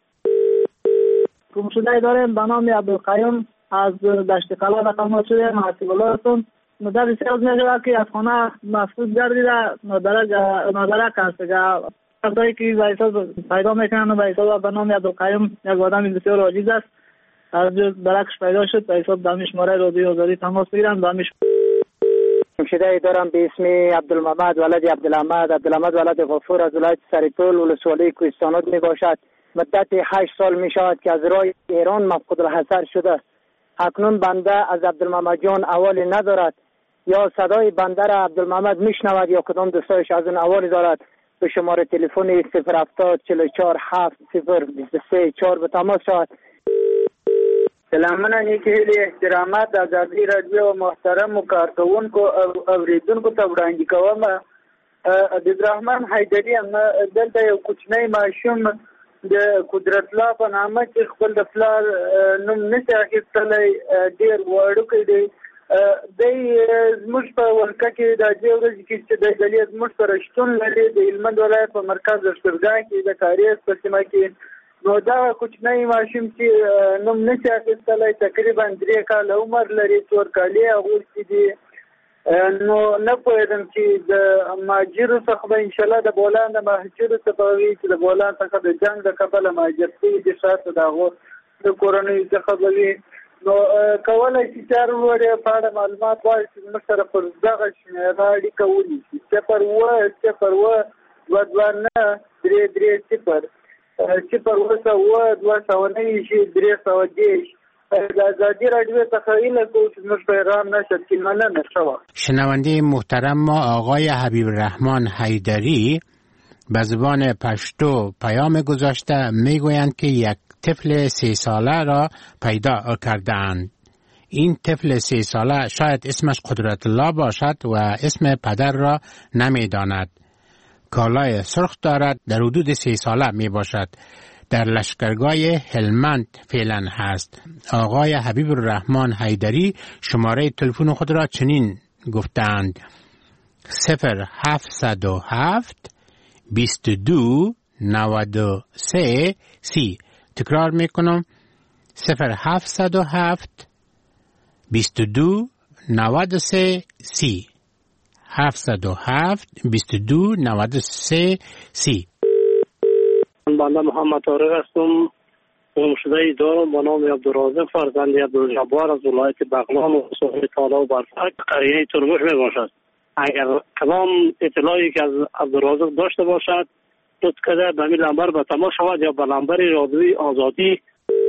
گمشده‌ای داریم به نام عبدالقیوم از دشت قلعه تماس شده. محسوب الله هستم. مدت سه روز میشه که از خانه مفقود گردیده. نادرک نادرک است که کسایی که وایساد پیدا میکنن و وایساد به نام عبدالقیوم یک آدم بسیار عاجز است. از درکش پیدا شد به حساب دمی شماره رادیو آزادی تماس بگیرن. دمیش گمشده‌ای دارم به اسم عبدالمحمد ولد عبدالحمد عبدالحمد ولد غفور از ولایت سریپول ولسوالی کوهستانات می باشد. مدت هشت سال می شود که از راه ایران مفقود الحضر شده. اکنون بنده از عبدالمحمد جان اوالی ندارد. یا صدای بنده را عبدالمحمد میشنود یا کدام دوستایش از اون اوالی دارد. به شماره تلفن صفر هفتاد چهل و چهار هفت صفر بیست و سه چهار به تماس شود. سلامونه نیکی هیلی احترامات آزادی رادیو محترم و کارکوونکو اوریدونکو ته وړاندې کوم. عبدالرحمن حیدري یم. دلته یو کوچنی ماشوم د قدرت الله په نامه چې خپل د پلار نوم نشي اخیستلی، ډېر وړوکی دی. دی زموږ په ولکه کې د دې ورځې کې چې دی زموږ سره شتون لري د هلمند ولایت په مرکز لښکرګاه کې د کاریز په سیمه کې. نو دا کوچنی ماشوم چې نوم نشي اخیستلی تقریبا درې کاله عمر لري، څور کالې اغوستي دي. نو نه پوهېدم چې د مهاجرو څخه به انشاءالله د بولان د مهاجرو څخه وي چې د بولان څخه د جنګ د کبله مهاجر شوي دي شاته د هغو د کورنیو څخه به وي. نو کولی شي چار وړې په اړه معلومات غواړي چې زموږ سره پر دغه شمېره اړیکه ونیسي. صفر اووه صفر اووه دوه دوه نه درې درې صفر صفر اووه سوه اووه دوه سوه نهه شي درې سوه دېرش. د ازادي راډیو څخه هیله کوو چې زموږ پیغام نشد که مننه شوه. شنونده محترم ما آقای حبیب الرحمن حیدری به زبان پشتو پیام گذاشته، میگویند که یک طفل سه ساله را پیدا کردند. این طفل سه ساله شاید اسمش قدرت الله باشد و اسم پدر را نمیداند. کالای سرخ دارد، در حدود سه ساله می باشد. در لشکرگاه هلمند فعلا هست. آقای حبیب الرحمن حیدری شماره تلفن خود را چنین گفتند: صفر هفتصد و هفت بیست و دو نود و سه سی. تکرار میکنم: صفر هفتصد و هفت بیست و دو نود و سه سی. هفتصد و هفت بیست و دو نود و سه سی. بنده محمد طارق هستم. گمشده‌ای دارم به نام عبدالرازق فرزند عبدالجبار از ولایت بغلان و صحبه تالا و برفک قریه ترمش می باشد. اگر کدام اطلاعی که از عبدالرازق داشته باشد لطف کرده به این نمبر به تماس شود یا به نمبر رادیوی آزادی.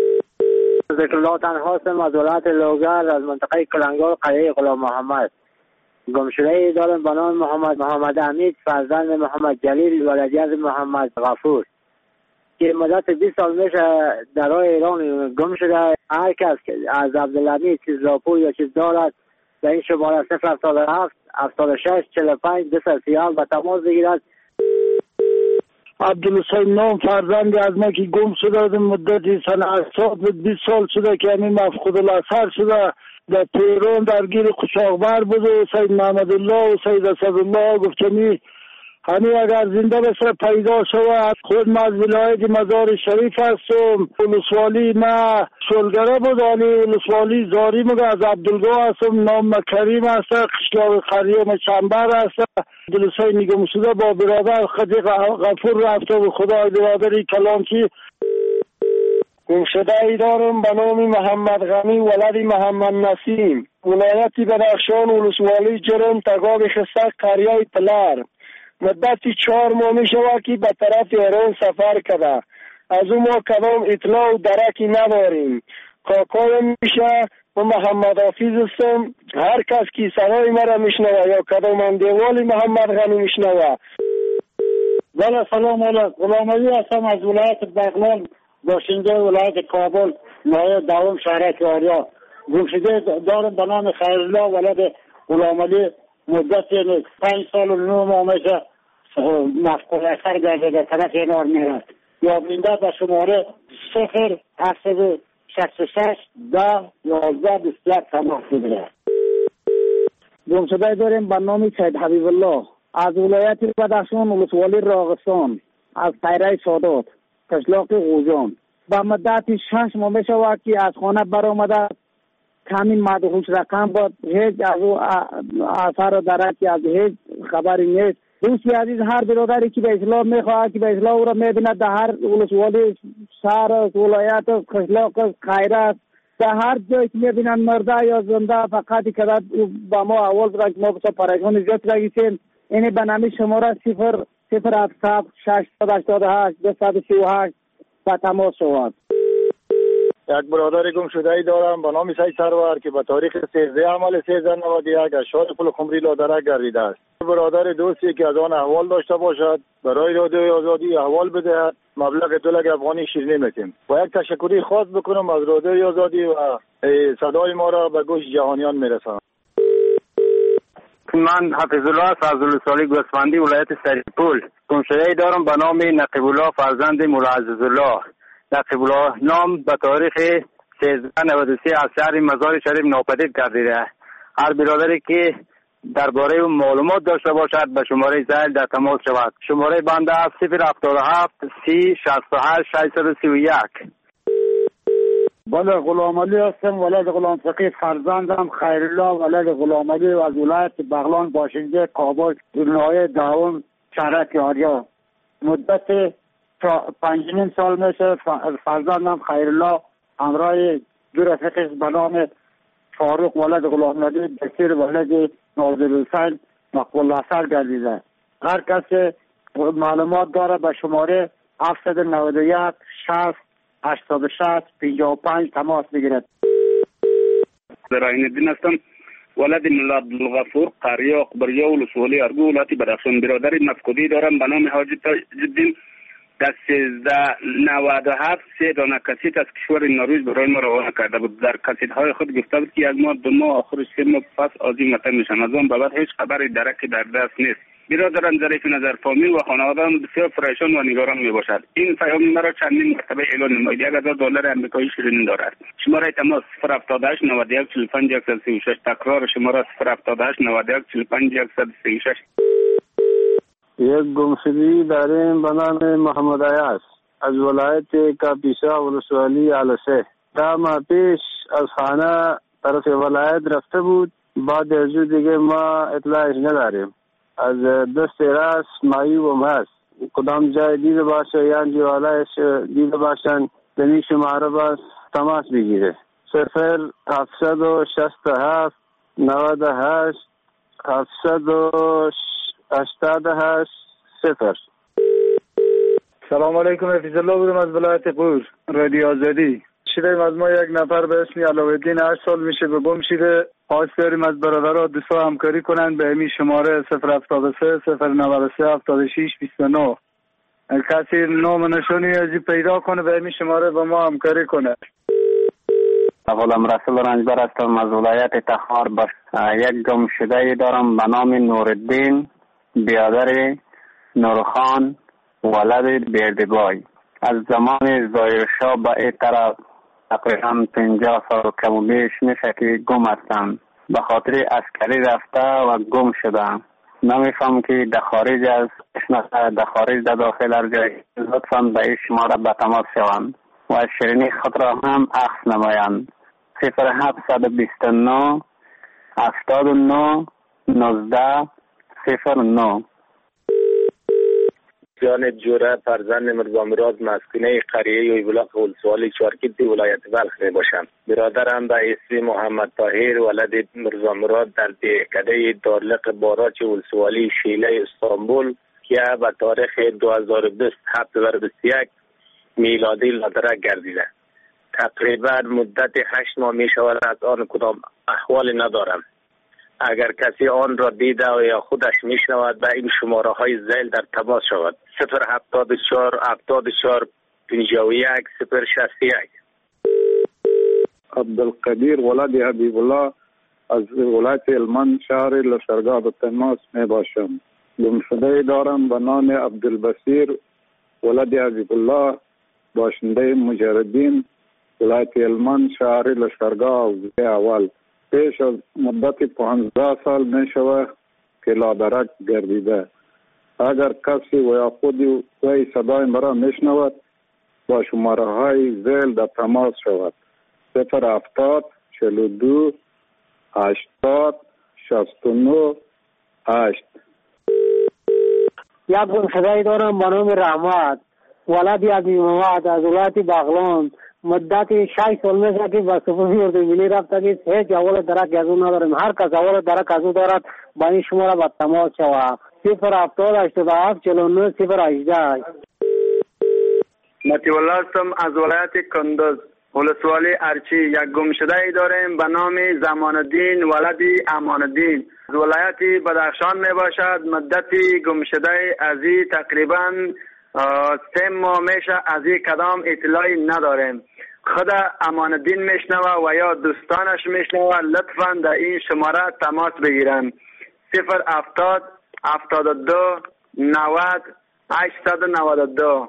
ذکر الله تنها هستم از ولایت لوگر از منطقه کلنگار قریه غلام محمد. گمشده دارم به نام محمد محمد امید فرزند محمد جلیل ولدیت محمد غفور که مدت بیست سال میشه در راه ایران گم شده. هر کس از عبدالحمید چیز راپور یا چیز دارد به این شماره صفر هفتاد و هفت هفتاد و شش چهل و پنج دو صفر سیاه به تماس بگیرد. عبدالحسین نام فرزندی از ما که گم شده در مدتی سن هشتاد بیست سال شده که همین مفقود الاثر شده. در تهران درگیر قشاقبر بود و سید محمد الله و سید اسدالله گفتمی همین اگر زنده بشه پیدا شود. خود ما از ولایت مزار شریف هستم. ولسوالی ما شلگره بود ولی ولسوالی زاری مگه از عبدالگاه هستم. نام کریم هست. قشلاق قریه چنبر هست. عبدالحسین نگم شده با برادر خدی غفور رفته و خدای برادری کلانچی. گمشده ای دارم به نام محمد غنی ولد محمد نسیم ولایت بدخشان ولسوالی جرم تگاب خستک قریه پلر. مدتی چهار ماه می شود که به طرف ایران سفر کرده. از اون ما کدام اطلاع و درکی نداریم. کاکای میشه و محمد حافظ هستم. هر کس که صدای مرا میشنوه یا کدام اندیوالی محمد غنی میشنوه. بله سلام علیکم. غلام علی هستم از ولایت بغلان باشنده ولایت کابل نایه دوم شهر کاریا. گمشده دارم به نام خیرالله ولد غلام علی مدت پنج سال و نه ماه میشه مفقود اثر گرده در طرف اینار میرد. یا بینده به شماره صفر هفتصد و شصت و شش ده یازده بیست و یک تماس بگیرد. گمشده داریم به نام سید حبیب الله از ولایت بدخشان ولسوالی راغستان از خیره سادات قشلاق غوجان. با مدت شش ماه می شود که از خانه برآمده کمی مدهوش رقم بود. هیچ از او اثر و درکی از هیچ خبری نیست. دوستی عزیز هر برادری که به اسلام میخواهد که به اسلام او را میبیند در هر ولسوالی شهر ولایت قشلاق خیره در هر جایی که میبینند مرده یا زنده فقط که با ما اول برای ما بسا پریشان زیاد رگیسیم. اینه به نامی شماره صفر صفر هفت ششصد و هشتاد و هشت دویست و سی و هشت به تماس شود. یک برادر گم شده ای دارم به نام سید سرور که به تاریخ سیزده عمل سیزده نود و یک از شهر پل خمری لادرک گردیده است. برادر دوستی که از آن احوال داشته باشد برای رادیوی آزادی احوال بدهد. مبلغ دو لک افغانی شیرینی میتیم. و یک تشکری خاص بکنم از رادیوی آزادی و صدای ما را به گوش جهانیان میرسانم. من حفظ الله از ولسوالی گوسفندی ولایت سریپول. گمشده ای دارم به نام نقیب الله فرزند مولا عزیزالله. نقیب الله نام به تاریخ سیزده نود و سه از شهر مزار شریف ناپدید گردیده. هر برادری که درباره اون معلومات داشته باشد به شماره زائل در تماس شود. شماره بنده است صفر هفتاد و هفت سی شصت و هشت ششصد و سی و یک. بله غلام علی هستم ولد غلام فقیه فرزندم خیرالله ولد غلام علی از ولایت بغلان باشنده کابل نایه دوم شهر کاریا. مدت پنجمین سال میشه فرزندم خیرالله همراه دو رفیقش به نام فاروق ولد غلام علی بشیر ولد ناظرالحسین مقبول اثر گردیده. هر کسی معلومات داره به شماره هفتصد و نود و یک شصت هشتاد و شش پنجاه و پنج تماس بگیرد. زراین الدین هستم ولد مولا عبدالغفور قریه اقبریه ولسوالی ارگو ولایت بدخشان. برادر مفقودی دارم به نام حاجی تاج‌الدین در سیزده نود و هفت سه دانه کسیت از کشور نروژ برای ما روانه کرده بود. در کسیت های خود گفته بود که یک ماه دو ماه آخرش سه ماه پس آزی وطن میشن. از آن بعد هیچ خبری درکی در دست نیست. برادران ظریف نظر فامیل و خانواده‌ام بسیار پریشان و نگران میباشد. این پیام مرا چندین مرتبه اعلان نماید. یک هزار دلار آمریکایی شیرینی دارد. شماره تماس صفر هفتاد و هشت نود و یک چهل و پنج صد و سی و شش. تکرار شماره صفر هفتاد و هشت نود و یک چهل و پنج صد و سی و شش. یک گمشدگی داریم به نام محمد عیاض از ولایت کاپیسا ولسوالی علسه. ده ماه پیش از خانه طرف ولایت رفته بود. بعد از دیگه ما اطلاعش نداریم. از دست راست معیوب هست. کدام جای دیده باشه یا جوالایش دیده باشن دنی شماره باز تماس بگیره. صفر هفتصد و شصت و هفت نود و هشت هفتصد و هشتاد و هشت صفر. سلام علیکم. حفیظ الله بودم از ولایت قور، رادیو آزادی. شیریم از ما یک نفر به اسم علاءالدین هشت سال میشه به گم شده. خواست داریم از برادرها دوستا همکاری کنن به امی شماره صفر هفتاد و سه صفر نود و سه هفتاد و شش بیست و نه. کسی نام نشانی ازی پیدا کنه به امی شماره با ما همکاری کنه. غلام رسول رنجبر هستم از ولایت تخار. باش یک گم شده دارم به نام نورالدین بیادر نورخان ولد بیردبای. از زمان ظاهرشاه به این طرف تقریبا پنجاه سال کم و بیش میشه که گم هستم. به خاطر عسکری رفته و گم شدم. نمیفهم که در خارج از در خارج در داخل هر جای لطفا به این شماره به تماس شوند و از شیرینی خود را هم عکس نمایند. صفر هفتصد و بیست و نه هفتاد و نه نوزده صفر نه. جان جوره فرزند مرزا مراد مسکونه قریه ویبلاق ولسوالی چارکیتی ولایت بلخ می باشم. برادرم به اسم محمد طاهر ولد مرزا مراد در دهکده دارلق باراچ ولسوالی شیله استانبول که به تاریخ دو هزار و بیست هفته بیست و یک میلادی لادرک گردیده. تقریبا مدت هشت ماه می شود از آن کدام احوال ندارم. اگر کسی آن را دیده و یا خودش میشنود به این شماره های زیل در تماس شود. صفر هفتاد و چهار هفتاد و چهار پنجاه و یک صفر شصت و یک. عبدالقدیر ولد حبیب الله از ولایت هلمند شهر لشکرگاه به تماس می باشم. گم شده دارم به نام عبدالبصیر ولد حبیب الله باشنده مجردین ولایت هلمند شهر لشکرگاه اول. پیش از مدت پانزده سال می شود که لادرک گردیده. اگر کسی و یا خودی وی صدای مرا می شنود با شماره های زیل در تماس شود. صفر هفتاد چهل و دو هشتاد شصت و نه هشت. یک گم شده دارم به نام رحمت ولد عبی محمد از ولایت بغلان. مدت شش سال میشه که با سپاهی اردو ملی رفته که هیچ اول درک ازو نداریم. هر کس اول درک ازو دارد با این شماره با تماس شود. صفر هفتاد هشتاد و هفت چهل و نه صفر هجده. مطیع الله هستم از ولایت کندز ولسوالی ارچی. یک گم شده ای داریم به نام زمان الدین ولدی امان الدین از ولایت بدخشان می باشد. مدت گم شده ازی تقریبا سه ماه میشه. از این کدام اطلاعی نداریم. خود امان الدین میشنوه و یا دوستانش میشنوه لطفا در این شماره تماس بگیرن. صفر هفتاد هفتاد و دو نود هشتصد و نود و دو.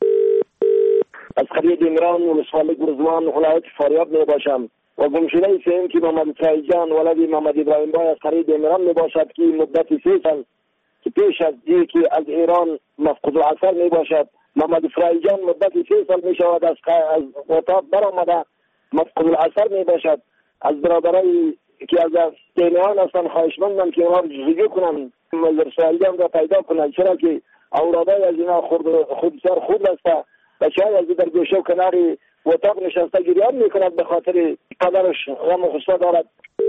از قریه دیمران ولسوالی گرزوان ولایت فاریاب می باشم و گم شده سیم که محمد فرایجان ولد محمد ابراهیم بای از قریه دیمران می باشد که مدت سه سال که پیش از دی که از ایران مفقود العصر می باشد. محمد فرایجان مدت سه سال می شود از از اتاق برآمده مفقود العصر می باشد. از برادرای که از دینیان هستن خواهشمندم که اونا رو جزگی کنن محمد فرایجان را پیدا کنن، چرا که اولادای از اینا خود خود بسیار خود است. بچه های از در گوشه و کناری اتاق نشسته گریان می کند به خاطر پدرش غم و غصه دارد.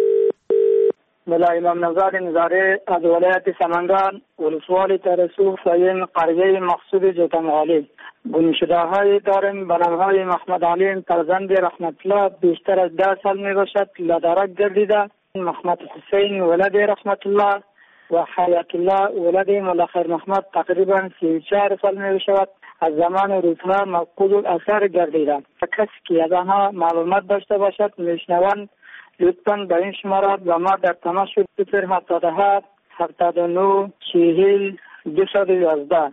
ملا امام نزار نزاره از ولایت سمنگان ولسوالی ترسوخ سایم قریه مقصود جوتن عالی. گم شده های داریم به نام های محمد علی فرزند رحمت الله بیشتر از ده سال می باشد لادرک گردیده. محمد حسین ولد رحمت الله و حیات الله ولد مولا خیر محمد تقریبا سی و چهار سال می باشد. از زمان روزها مفقود الاثر گردیده. کسی که از آنها معلومات داشته باشد میشنوند لطفاً به این شماره با ما در تماس شد. صفر هفتاد و هفت هفتاد و نه چهل دویست و یازده.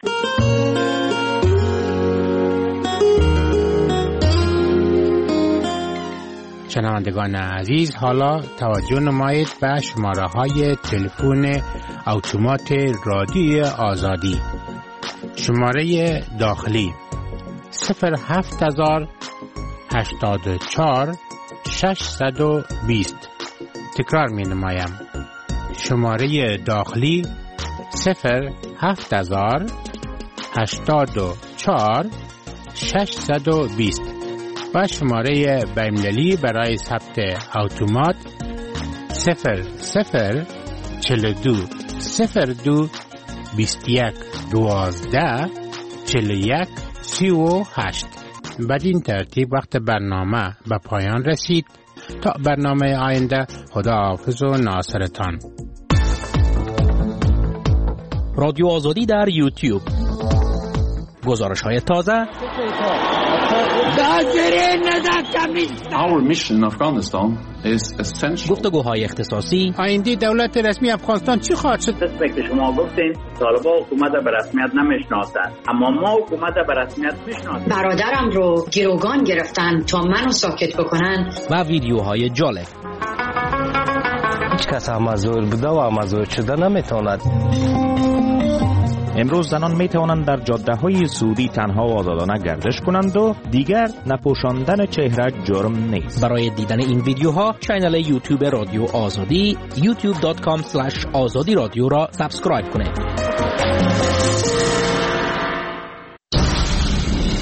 شنوندگان عزیز، حالا توجه نمایید به شماره های تلفن اتومات رادیو آزادی. شماره داخلی صفر هفت هزار هشتاد و چهار ششصد و بیست. تکرار می نمایم. شماره داخلی صفر هفت هزار هشتاد و چهار ششصد و بیست و شماره بین‌المللی برای ثبت اتومات صفر صفر چهل و دو صفر دو بیست و یک دوازده چهل و یک سی و هشت. بدین ترتیب وقت برنامه به پایان رسید. تا برنامه آینده، خدا حافظ و ناصرتان. رادیو آزادی در یوتیوب. گزارش های تازه. Our mission in Afghanistan is essential. گفتگوهای اختصاصی. آینده دولت رسمی افغانستان چی خواهد شد؟ قسمی که شما گفتین طالبان حکومت به رسمیت نمیشناسند، اما ما حکومت به رسمیت میشناسیم. برادرم رو گروگان گرفتن تا منو ساکت بکنن. و ویدیوهای جالب. هیچ کس امازور بوده و امازور شده نمیتواند. امروز زنان می توانند در جاده های سعودی تنها و آزادانه گردش کنند و دیگر نپوشاندن چهره جرم نیست. برای دیدن این ویدیوها کانال یوتیوب رادیو آزادی یوتیوب دات کام اسلش آزادی رادیو را سابسکرایب کنید.